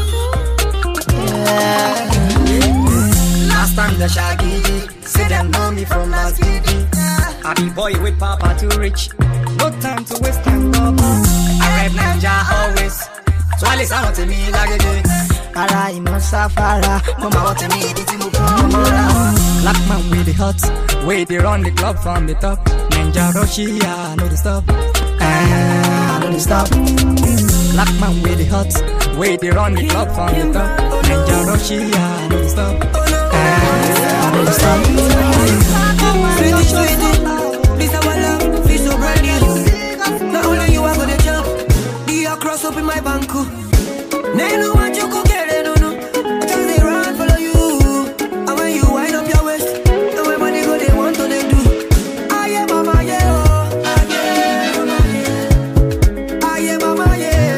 Speaker 23: yeah. Last time the Shaggy say them know me from last week. I be boy with Papa too rich. No time to waste time, Papa. I rap Ninja always. So I listen to me like a day. Para imo safara, mama what me did you Black man with the hot, way they run the club from the top. Ninja Roshi, I know the stuff. I know the stuff. Black man with the hot, way they run the club from the top. Ninja Roshi, I know the stuff. I know the stuff.
Speaker 24: Sweetie, sweetie, this our love, feel so brand new. Not only you are gonna jump, the cross up in my banku. They know what you could get, they don't know. I just they run, follow you. And when you wind up your waist, and when money go, they want to they do. I am mama, yeah, oh. I am mama, yeah.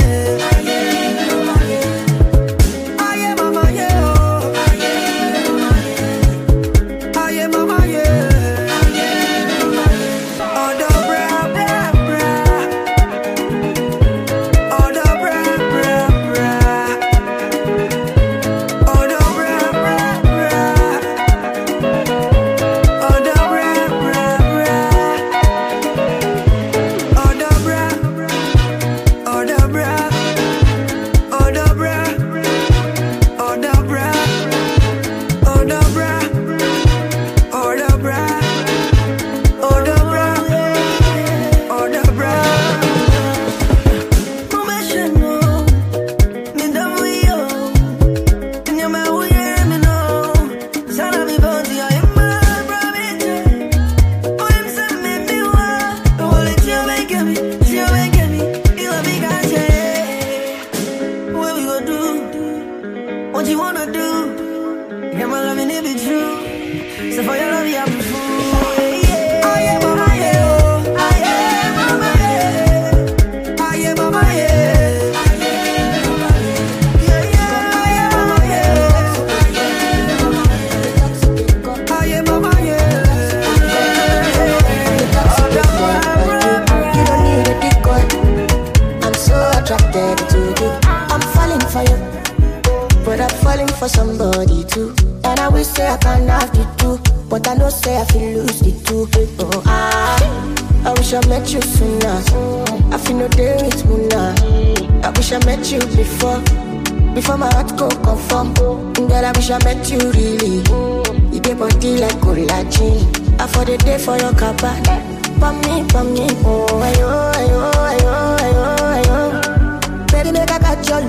Speaker 18: falling for somebody too. And I wish say I can have the two, but I know say I feel lose the two. Oh, I wish I met you sooner. I feel no day with Muna. I wish I met you before my heart go conform. Girl, I wish I met you really. You get body like collagen. I for the day for your kappa. For me, oh, ayo, ayo, ayo, ayo, ayo. Baby, make I got your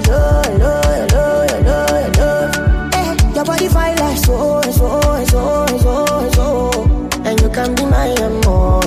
Speaker 18: love. Hey, your body fine like so. And you can be my more.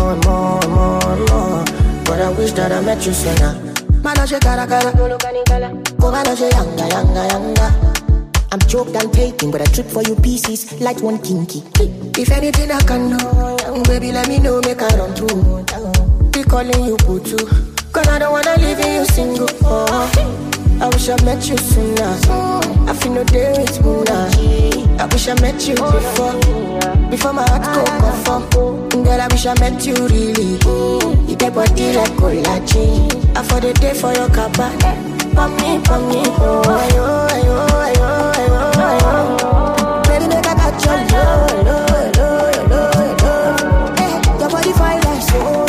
Speaker 18: But I wish that I met you sooner. Manoche cara, go manoche yanga. I'm choked and taking, but I trip for you pieces, like one kinky. If anything I can know, baby, let me know, make I run through. Be calling you Putu, cause I don't wanna leave you single. Oh, I wish I met you sooner. I feel no day with Muna. I wish I met you before my heart go conform. Girl, I wish I met you really. You get body like collagen. I for the day for your kappa. For me, oh, ayo, ayo, ayo, ayo, ayo. Baby, make I got your love. Hey, your body fine like so.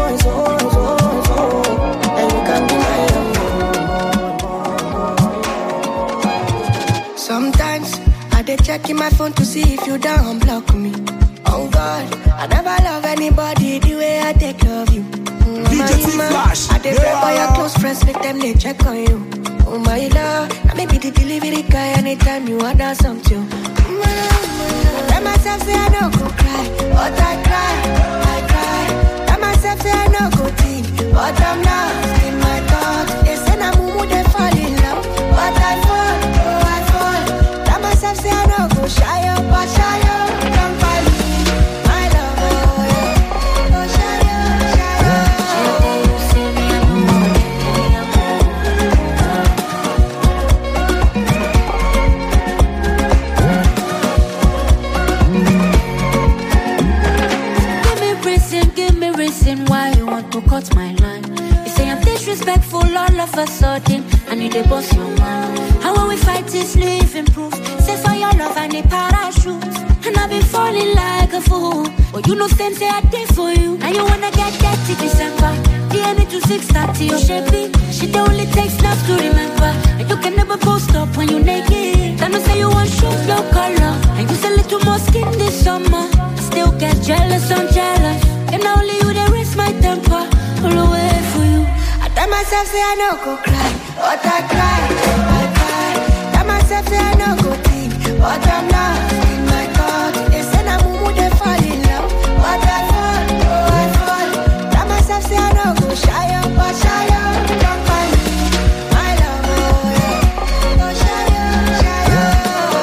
Speaker 18: And you can be my own. Sometimes I dey check in my phone to see if you don't block me. Oh God, I never love anybody the way I take love you. I dey pray for your close friends, make them they check on you. Oh my love, I may be the delivery guy anytime you order something. Tell myself say I don't go cry, but I cry. Tell myself say I don't go think, but I'm lost in my thoughts. They say na mumu they fall in love, but I fall. Tell myself say I don't go shy up, but shy up. Come find me, my love, oh yeah. Go shy up.
Speaker 3: Why you want to cut my line? You say I'm disrespectful all of a sudden. I need a boss your man. How will we fight this living proof? Say for your love I need parachute. And I've been falling like a fool. But you know same say I did for you. Now you wanna get dirty December. DNA to 6:30 or shaping. She only takes love to remember. And you can never post up when you naked. Then I say you want shoes, no color. And you say little more skin this summer. I still get jealous, I'm jealous. And only you they raise my temper all the way for you.
Speaker 18: I tell myself say I no go cry, but I cry. Tell myself say I no go think, but I'm lost in my thoughts. They say na mumu they fall in love, but I fall. Tell myself say I no go shy up, but shy up. Don't find me, my love, oh yeah. Go shy up, shy up.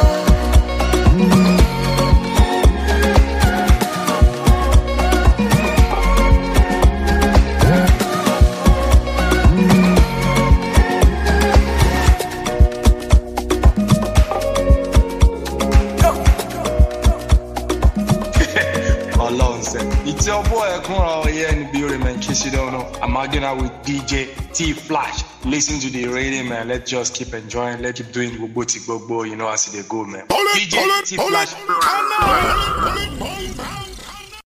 Speaker 1: It's your boy Kunra here in the building, man. In case you don't know, I'm hanging out with DJ T Flash. Listen to the radio, man. Let's just keep enjoying. Let's keep doing Gbogbo, you know, as they go, man. DJ T Flash.